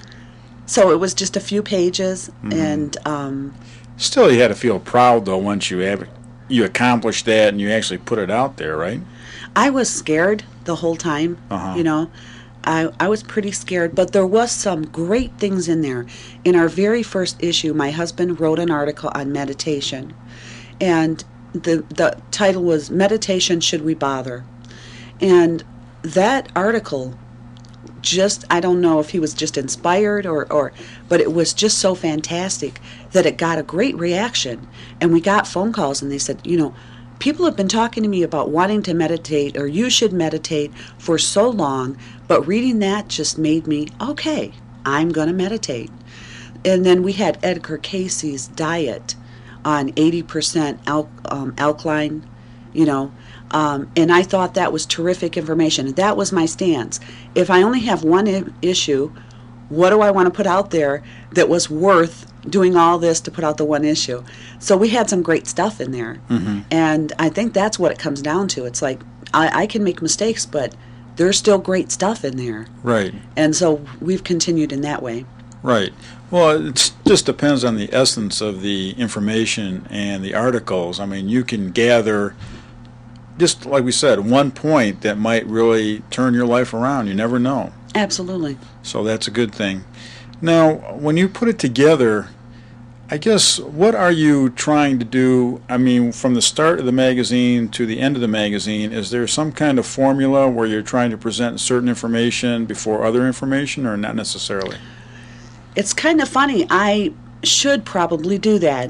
so it was just a few pages, and um, Still, you had to feel proud, though, once you have, you accomplished that and you actually put it out there, right? I was scared the whole time, Uh-huh. you know. I, I was pretty scared, but there was some great things in there. In our very first issue, my husband wrote an article on meditation, and the the title was Meditation, Should We Bother? And that article just, I don't know if he was just inspired or, or but it was just so fantastic that it got a great reaction. And we got phone calls, and they said, you know, people have been talking to me about wanting to meditate, or you should meditate, for so long, but reading that just made me, okay, I'm going to meditate. And then we had Edgar Casey's diet on eighty percent al- um, alkaline, you know, um, and I thought that was terrific information. That was my stance. If I only have one I- issue, what do I want to put out there that was worth doing all this to put out the one issue? So we had some great stuff in there. Mm-hmm. And I think that's what it comes down to. It's like, I, I can make mistakes, but there's still great stuff in there. Right. And so we've continued in that way. Right. Well, it just depends on the essence of the information and the articles. I mean, you can gather, just like we said, one point that might really turn your life around. You never know. Absolutely. So that's a good thing. Now, when you put it together, I guess, what are you trying to do? I mean, from the start of the magazine to the end of the magazine, is there some kind of formula where you're trying to present certain information before other information, or not necessarily? It's kind of funny. I should probably do that.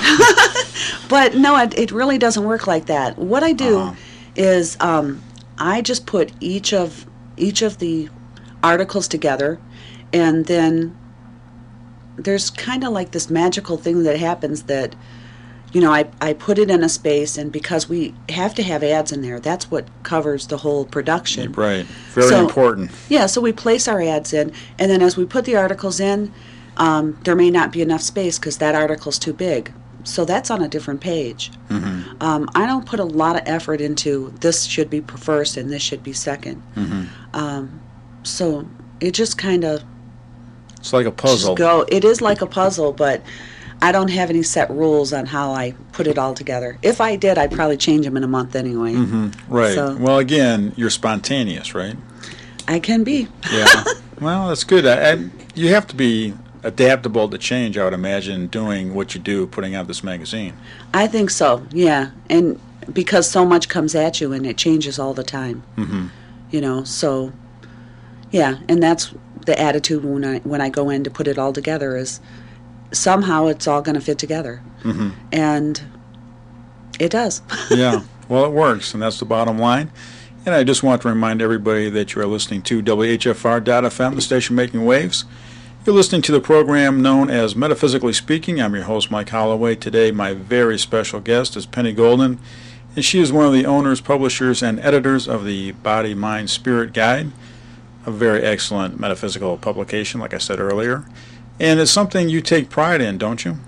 But no, it, it really doesn't work like that. What I do Uh-huh. is um, I just put each of each of the articles together, and then there's kind of like this magical thing that happens that, you know, I, I put it in a space, and because we have to have ads in there, that's what covers the whole production. Right. Very So- important. Yeah, so we place our ads in, and then as we put the articles in, um, there may not be enough space because that article's too big. So that's on a different page. Mm-hmm. Um, I don't put a lot of effort into this should be first and this should be second. Mm-hmm. Um, so it just kind of It's like a puzzle. just go. It is like a puzzle, but I don't have any set rules on how I put it all together. If I did, I'd probably change them in a month anyway. Mm-hmm. Right. So, well, again, you're spontaneous, right? I can be. Yeah. Well, that's good. I, I, you have to be adaptable to change, I would imagine, doing what you do, putting out this magazine. I think so, yeah. And because so much comes at you and it changes all the time. Mm-hmm. You know, so, yeah. And that's the attitude when I, when I go in to put it all together is somehow it's all going to fit together. Mm-hmm. And it does. Yeah. Well, it works, and that's the bottom line. And I just want to remind everybody that you are listening to W H F R dot F M, the station making waves. You're listening to the program known as Metaphysically Speaking. I'm your host, Mike Holloway. Today, my very special guest is Penny Golden, and she is one of the owners, publishers, and editors of the Body, Mind, Spirit Guide, a very excellent metaphysical publication, like I said earlier. And it's something you take pride in, don't you?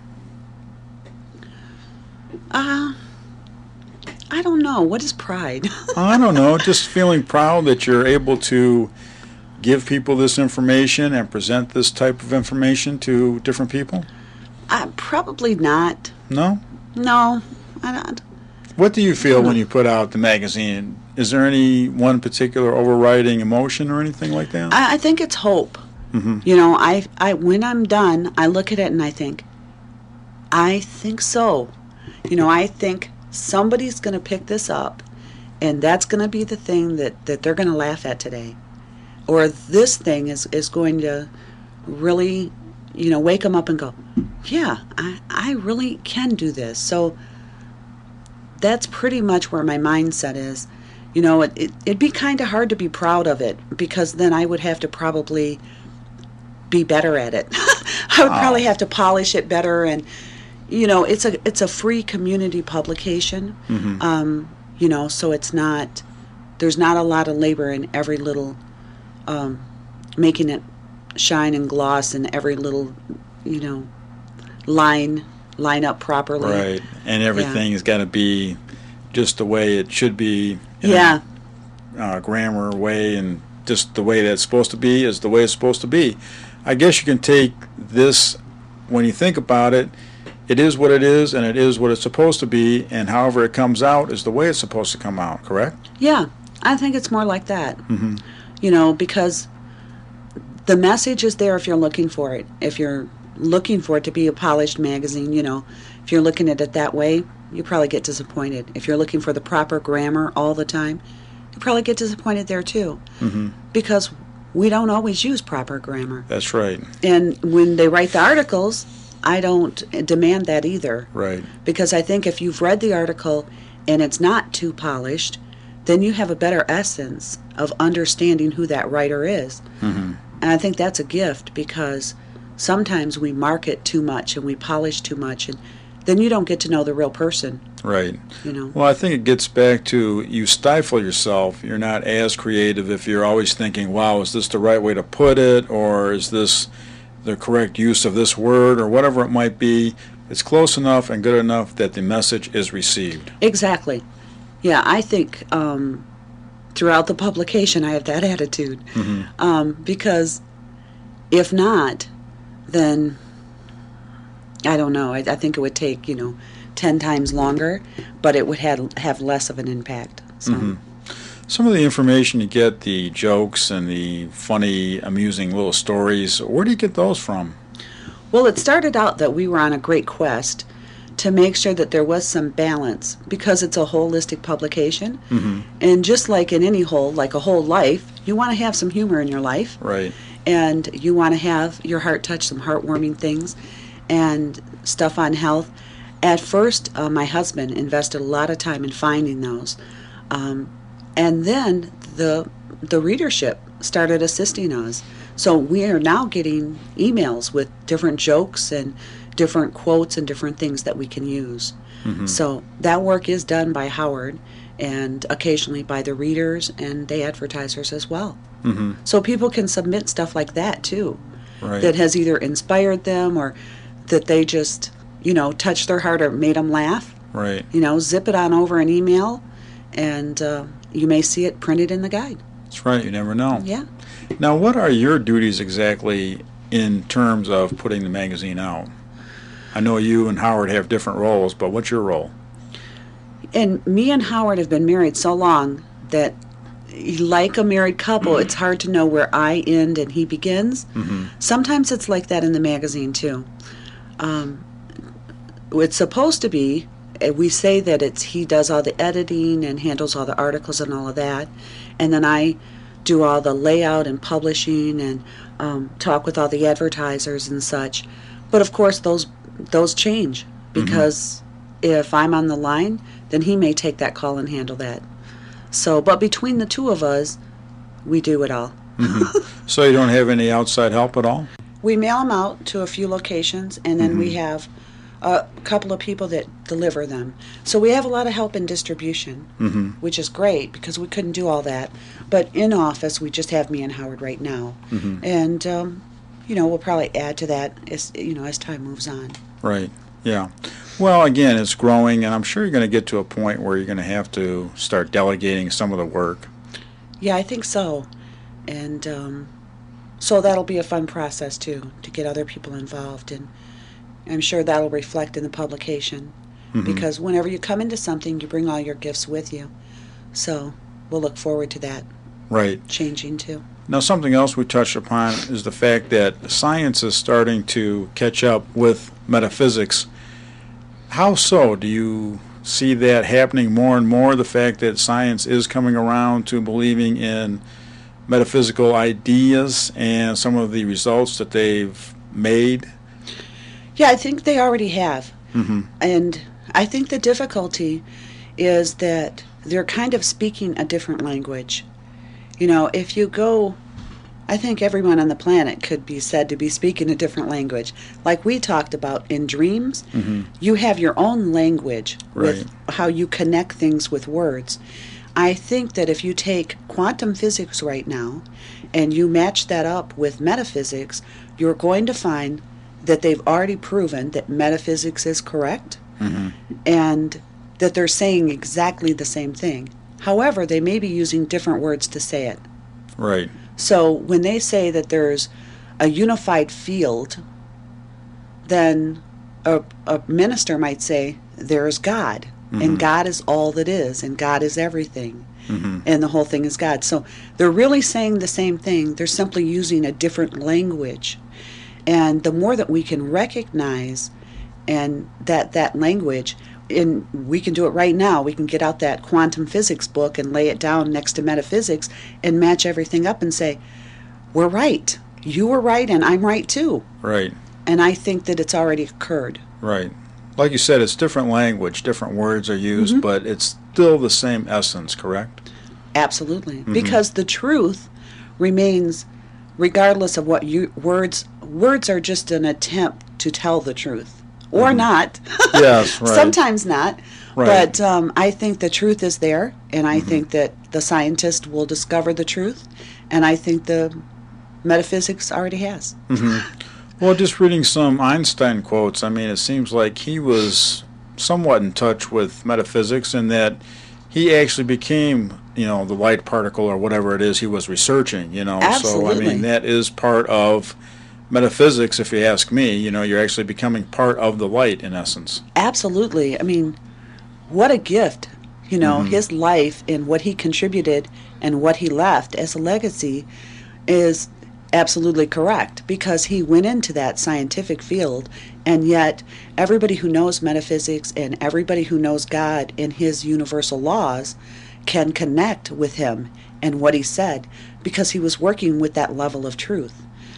Uh, I don't know. What is pride? I don't know. Just feeling proud that you're able to give people this information and present this type of information to different people? Uh, probably not. No? No. I don't. What do you feel when you put out the magazine? Is there any one particular overriding emotion or anything like that? I, I think it's hope. Mm-hmm. You know, I, I when I'm done, I look at it and I think, I think so. You know, I think somebody's going to pick this up, and that's going to be the thing that, that they're going to laugh at today. Or this thing is, is going to really, you know, wake them up and go, yeah, I, I really can do this. So that's pretty much where my mindset is. You know, it, it, it'd be kind of hard to be proud of it, because then I would have to probably be better at it. I would Oh. probably have to polish it better, and you know, it's a it's a free community publication. Mm-hmm. Um, you know, so it's not there's not a lot of labor in every little um, making it shine and gloss, and every little, you know, line line up properly. Right. And everything has got to be just the way it should be. In Yeah. A, uh, grammar way, and just the way that's supposed to be is the way it's supposed to be. I guess you can take this, when you think about it, it is what it is, and it is what it's supposed to be, and however it comes out is the way it's supposed to come out, correct? Yeah, I think it's more like that. Mm-hmm. You know, because the message is there if you're looking for it. If you're looking for it to be a polished magazine, you know, if you're looking at it that way, you probably get disappointed. If you're looking for the proper grammar all the time, you probably get disappointed there too. Mm-hmm. Because we don't always use proper grammar. That's right. And when they write the articles, I don't demand that either. Right. Because I think if you've read the article and it's not too polished, then you have a better essence of understanding who that writer is. Mm-hmm. And I think that's a gift, because sometimes we market too much and we polish too much, and then you don't get to know the real person. Right. You know. Well, I think it gets back to you stifle yourself. You're not as creative if you're always thinking, wow, is this the right way to put it, or is this the correct use of this word, or whatever it might be. It's close enough and good enough that the message is received. Exactly. Yeah, I think um, throughout the publication I have that attitude. Mm-hmm. Um, because if not, then I don't know. I, I think it would take, you know, ten times longer, but it would have, have less of an impact. So. Mm-hmm. Some of the information you get, the jokes and the funny, amusing little stories, where do you get those from? Well, it started out that we were on a great quest to make sure that there was some balance, because it's a holistic publication. Mm-hmm. And just like in any whole, like a whole life, you want to have some humor in your life. Right. And you want to have your heart touch some heartwarming things and stuff on health. At first, uh, my husband invested a lot of time in finding those. Um, and then the the readership started assisting us. So we are now getting emails with different jokes and different quotes and different things that we can use. Mm-hmm. So that work is done by Howard, and occasionally by the readers and the advertisers as well. Mm-hmm. So people can submit stuff like that too, Right. that has either inspired them or that they just, you know, touched their heart or made them laugh. Right. You know, zip it on over an email, and uh, you may see it printed in the guide. That's right. You never know. Yeah. Now, what are your duties exactly in terms of putting the magazine out? I know you and Howard have different roles, but what's your role? And me and Howard have been married so long that, like a married couple, it's hard to know where I end and he begins. Mm-hmm. Sometimes it's like that in the magazine, too. Um, it's supposed to be, we say that it's he does all the editing and handles all the articles and all of that, and then I do all the layout and publishing and um, talk with all the advertisers and such. But, of course, those those change because mm-hmm. if I'm on the line, then he may take that call and handle that. So, but between the two of us, we do it all. Mm-hmm. So you don't have any outside help at all? We mail them out to a few locations, and then mm-hmm. we have a couple of people that deliver them. So we have a lot of help in distribution, mm-hmm. which is great because we couldn't do all that. But in office, we just have me and Howard right now. Mm-hmm. And, um, you know, we'll probably add to that as, you know, as time moves on. Right, yeah. Well, again, it's growing, and I'm sure you're going to get to a point where you're going to have to start delegating some of the work. Yeah, I think so. And um, so that'll be a fun process, too, to get other people involved. And I'm sure that'll reflect in the publication. Mm-hmm. Because whenever you come into something, you bring all your gifts with you. So we'll look forward to that right. changing, too. Now, something else we touched upon is the fact that science is starting to catch up with metaphysics. How so? Do you see that happening more and more, the fact that science is coming around to believing in metaphysical ideas and some of the results that they've made? Yeah, I think they already have. Mm-hmm. And I think the difficulty is that they're kind of speaking a different language. You know, if you go, I think everyone on the planet could be said to be speaking a different language. Like we talked about in dreams, mm-hmm. you have your own language right. with how you connect things with words. I think that if you take quantum physics right now and you match that up with metaphysics, you're going to find that they've already proven that metaphysics is correct mm-hmm. and that they're saying exactly the same thing. However, they may be using different words to say it. Right. So when they say that there's a unified field, then a, a minister might say there's God, mm-hmm. and God is all that is, and God is everything, mm-hmm. and the whole thing is God. So they're really saying the same thing. They're simply using a different language. And the more that we can recognize and that that language, and we can do it right now. We can get out that quantum physics book and lay it down next to metaphysics and match everything up and say, we're right. You were right, and I'm right too. Right. And I think that it's already occurred. Right. Like you said, it's different language, different words are used, mm-hmm. but it's still the same essence, correct? Absolutely. Mm-hmm. Because the truth remains regardless of what you words words are just an attempt to tell the truth. Or mm-hmm. not. Yes, right. Sometimes not. Right. But um, I think the truth is there, and I mm-hmm. think that the scientist will discover the truth, and I think the metaphysics already has. Mm-hmm. Well, just reading some Einstein quotes, I mean, it seems like he was somewhat in touch with metaphysics in that he actually became, you know, the light particle or whatever it is he was researching, you know. Absolutely. So, I mean, that is part of metaphysics, if you ask me. You know, you're actually becoming part of the light, in essence. Absolutely. I mean, what a gift. You know, mm-hmm. his life and what he contributed and what he left as a legacy is absolutely correct, because he went into that scientific field, and yet everybody who knows metaphysics and everybody who knows God and his universal laws can connect with him and what he said, because he was working with that level of truth.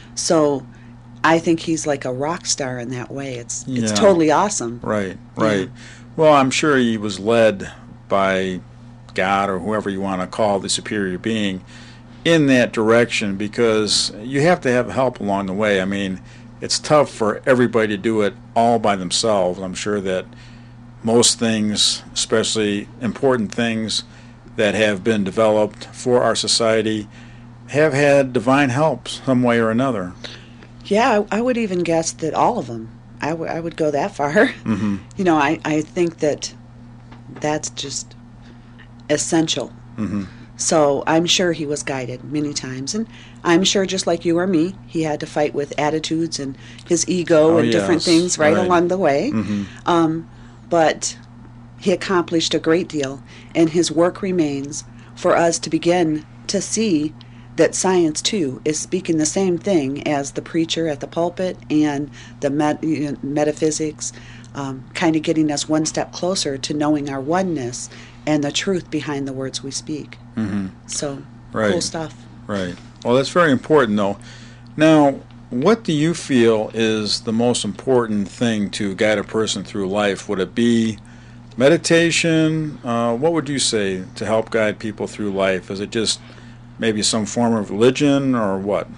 So I think he's like a rock star in that way. It's it's yeah. totally awesome. Right, right. Yeah. Well, I'm sure he was led by God or whoever you want to call the superior being in that direction, because you have to have help along the way. I mean, it's tough for everybody to do it all by themselves. I'm sure that most things, especially important things that have been developed for our society, have had divine help some way or another. Yeah, I, I would even guess that all of them. I, w- I would go that far. Mm-hmm. You know, I, I think that that's just essential. Mm-hmm. So I'm sure he was guided many times. And I'm sure, just like you or me, he had to fight with attitudes and his ego Oh, and different yes, things right, right. along the way. Mhm. Um, but he accomplished a great deal, and his work remains for us to begin to see that science, too, is speaking the same thing as the preacher at the pulpit and the met- you know, metaphysics, um, kind of getting us one step closer to knowing our oneness and the truth behind the words we speak. Mhm. So, Right. cool stuff. Right. Well, that's very important, though. Now, what do you feel is the most important thing to guide a person through life? Would it be meditation? Uh, what would you say to help guide people through life? Is it just maybe some form of religion or what?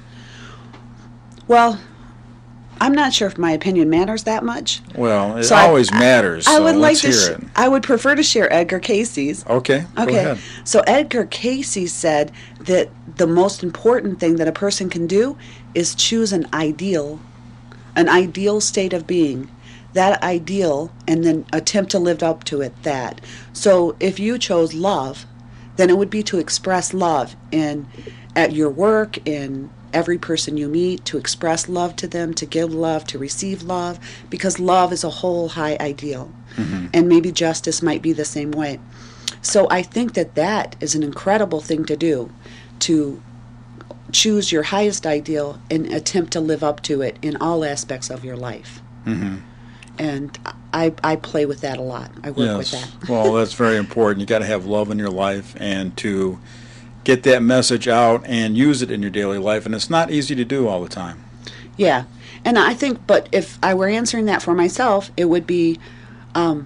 Well, I'm not sure if my opinion matters that much. Well, it So I- always matters. I so would like let's to. hear Sh- it. I would prefer to share Edgar Casey's. Okay. Go Okay. ahead. So Edgar Casey said that the most important thing that a person can do is choose an ideal, an ideal state of being. That ideal, and then attempt to live up to it. That. So if you chose love, then it would be to express love in at your work, in every person you meet, to express love to them, to give love, to receive love, because love is a whole high ideal. Mm-hmm. And maybe justice might be the same way. So I think that that is an incredible thing to do, to choose your highest ideal and attempt to live up to it in all aspects of your life. Mm-hmm. And I, I play with that a lot. I work with Yes. that. Well, that's very important. You got to have love in your life and to get that message out and use it in your daily life. And it's not easy to do all the time. Yeah. And I think, but if I were answering that for myself, it would be, um,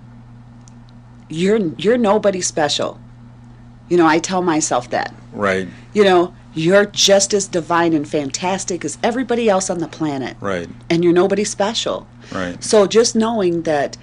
you're you're nobody special. You know, I tell myself that. Right. You know, you're just as divine and fantastic as everybody else on the planet. Right. And you're nobody special. Right. So just knowing that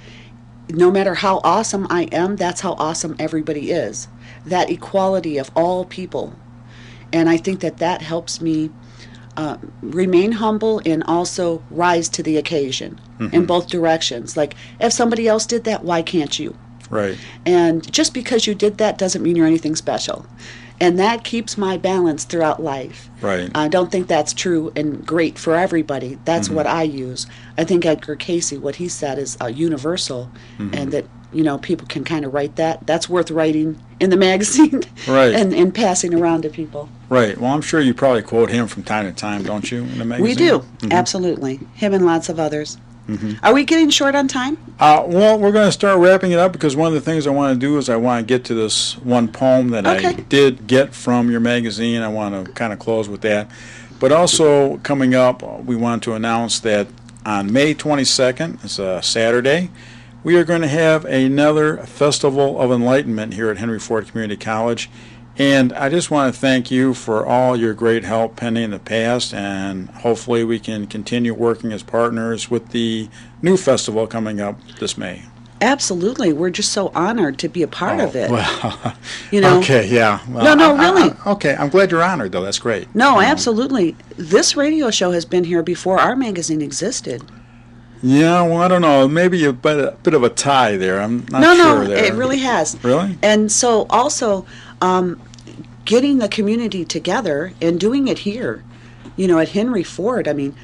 no matter how awesome I am, that's how awesome everybody is. That equality of all people. And I think that that helps me uh, remain humble and also rise to the occasion Mm-hmm. in both directions. Like, if somebody else did that, why can't you? Right. And just because you did that doesn't mean you're anything special. And that keeps my balance throughout life. Right. I don't think that's true and great for everybody. That's Mm-hmm. what I use. I think Edgar Casey, what he said is uh, universal, Mm-hmm. and that, you know, people can kind of write that. That's worth writing in the magazine Right. and, and passing around to people. Right. Well, I'm sure you probably quote him from time to time, don't you, in the magazine? We do, Mhm. absolutely. Him and lots of others. Mm-hmm. Are we getting short on time? Uh, well, we're going to start wrapping it up because one of the things I want to do is I want to get to this one poem that I Okay. did get from your magazine. I want to kind of close with that. But also coming up, uh, we want to announce that on May twenty-second, it's a Saturday, we are going to have another Festival of Enlightenment here at Henry Ford Community College. And I just want to thank you for all your great help, Penny, in the past, and hopefully we can continue working as partners with the new festival coming up this May. Absolutely. We're just so honored to be a part of it. Well, You know? okay, yeah. Well, No, no, I- I- really. I- okay, I'm glad you're honored, though. That's great. No, Um, absolutely. This radio show has been here before our magazine existed. Yeah, well, I don't know. Maybe a bit, a bit of a tie there. I'm not no, sure no, there. it really has. Really? And so also um, getting the community together and doing it here, you know, at Henry Ford. I mean,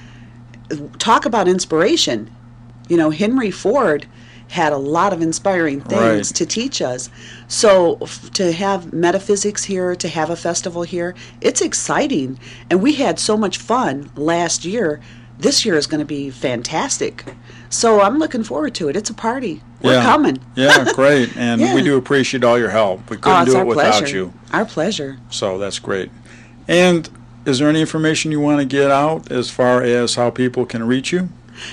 talk about inspiration. You know, Henry Ford had a lot of inspiring things Right. to teach us. So f- to have metaphysics here, to have a festival here, it's exciting. And we had so much fun last year. This year is going to be fantastic. So I'm looking forward to it. It's a party. We're Yeah. coming. Yeah, great. And Yeah. we do appreciate all your help. We Oh, couldn't it's do our it without pleasure. you. Our pleasure. So that's great. And is there any information you want to get out as far as how people can reach you?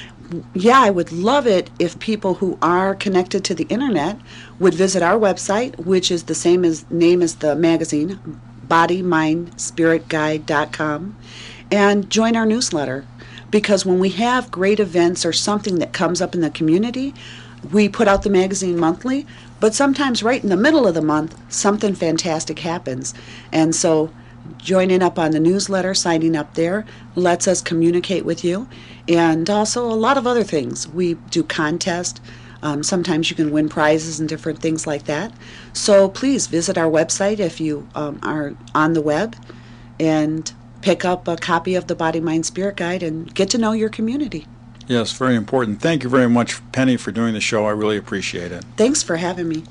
Yeah, I would love it if people who are connected to the internet would visit our website, which is the same as name as the magazine, body mind spirit guide dot com, and join our newsletter. Because when we have great events or something that comes up in the community, we put out the magazine monthly, but sometimes right in the middle of the month, something fantastic happens. And so joining up on the newsletter, signing up there, lets us communicate with you. And also a lot of other things. We do contests. Um, sometimes you can win prizes and different things like that. So please visit our website if you um, are on the web and pick up a copy of the Body, Mind, Spirit Guide and get to know your community. Yes, very important. Thank you very much, Penny, for doing the show. I really appreciate it. Thanks for having me.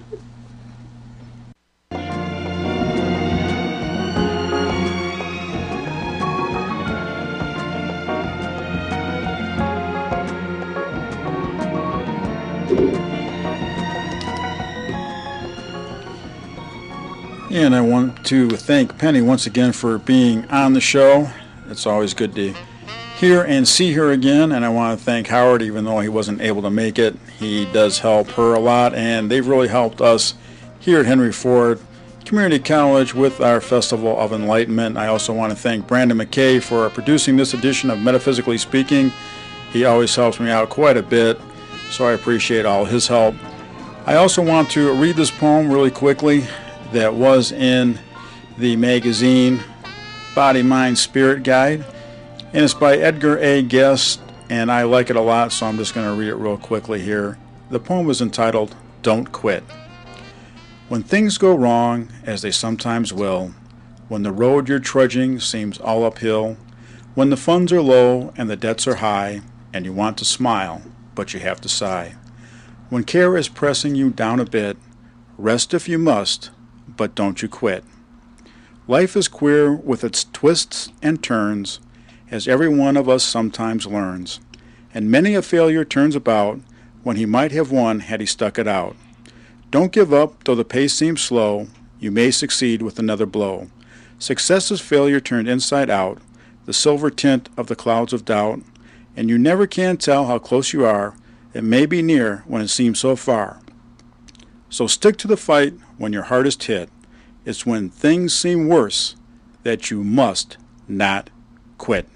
And I want to thank Penny once again for being on the show. It's always good to hear and see her again. And I want to thank Howard, even though he wasn't able to make it. He does help her a lot, and they've really helped us here at Henry Ford Community College with our Festival of Enlightenment. I also want to thank Brandon McKay for producing this edition of Metaphysically Speaking. He always helps me out quite a bit, so I appreciate all his help. I also want to read this poem really quickly that was in the magazine Body, Mind, Spirit Guide, and it's by Edgar A. Guest, and I like it a lot, so I'm just going to read it real quickly here. The poem was entitled, Don't Quit. When things go wrong, as they sometimes will, when the road you're trudging seems all uphill, when the funds are low and the debts are high, and you want to smile, but you have to sigh, when care is pressing you down a bit, rest if you must, but don't you quit. Life is queer with its twists and turns, as every one of us sometimes learns, and many a failure turns about when he might have won had he stuck it out. Don't give up, though the pace seems slow, you may succeed with another blow. Success is failure turned inside out, the silver tint of the clouds of doubt, and you never can tell how close you are, it may be near when it seems so far. So stick to the fight when your heart is hit. It's when things seem worse that you must not quit.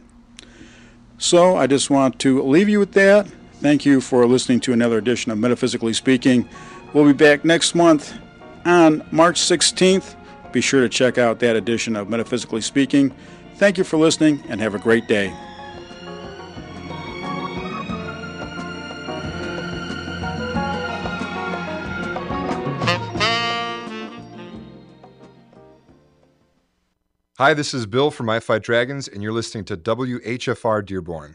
So I just want to leave you with that. Thank you for listening to another edition of Metaphysically Speaking. We'll be back next month on March sixteenth. Be sure to check out that edition of Metaphysically Speaking. Thank you for listening and have a great day. Hi, this is Bill from I Fight Dragons, and you're listening to W H F R Dearborn.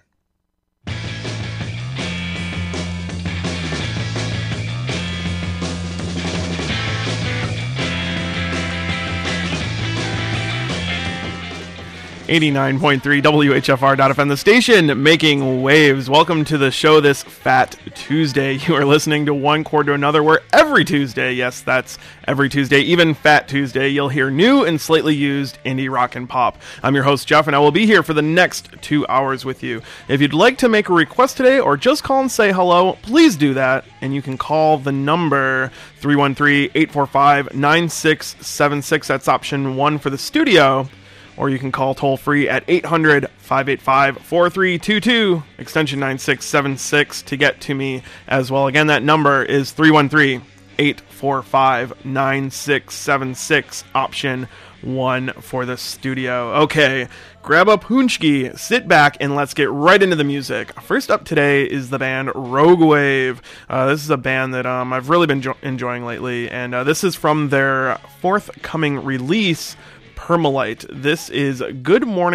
eighty-nine point three W H F R dot F M, the station making waves. Welcome to the show this Fat Tuesday. You are listening to One Chord to Another, where every Tuesday, yes, that's every Tuesday, even Fat Tuesday, you'll hear new and slightly used indie rock and pop. I'm your host, Jeff, and I will be here for the next two hours with you. If you'd like to make a request today or just call and say hello, please do that, and you can call the number three one three, eight four five, nine six seven six. That's option one for the studio. Or you can call toll-free at eight hundred, five eight five, four three two two, extension nine six seven six to get to me as well. Again, that number is three one three, eight four five, nine six seven six, option one for the studio. Okay, grab a punchki, sit back, and let's get right into the music. First up today is the band Rogue Wave. Uh, this is a band that um, I've really been jo- enjoying lately, and uh, this is from their forthcoming release, Permalite. This is Good Morning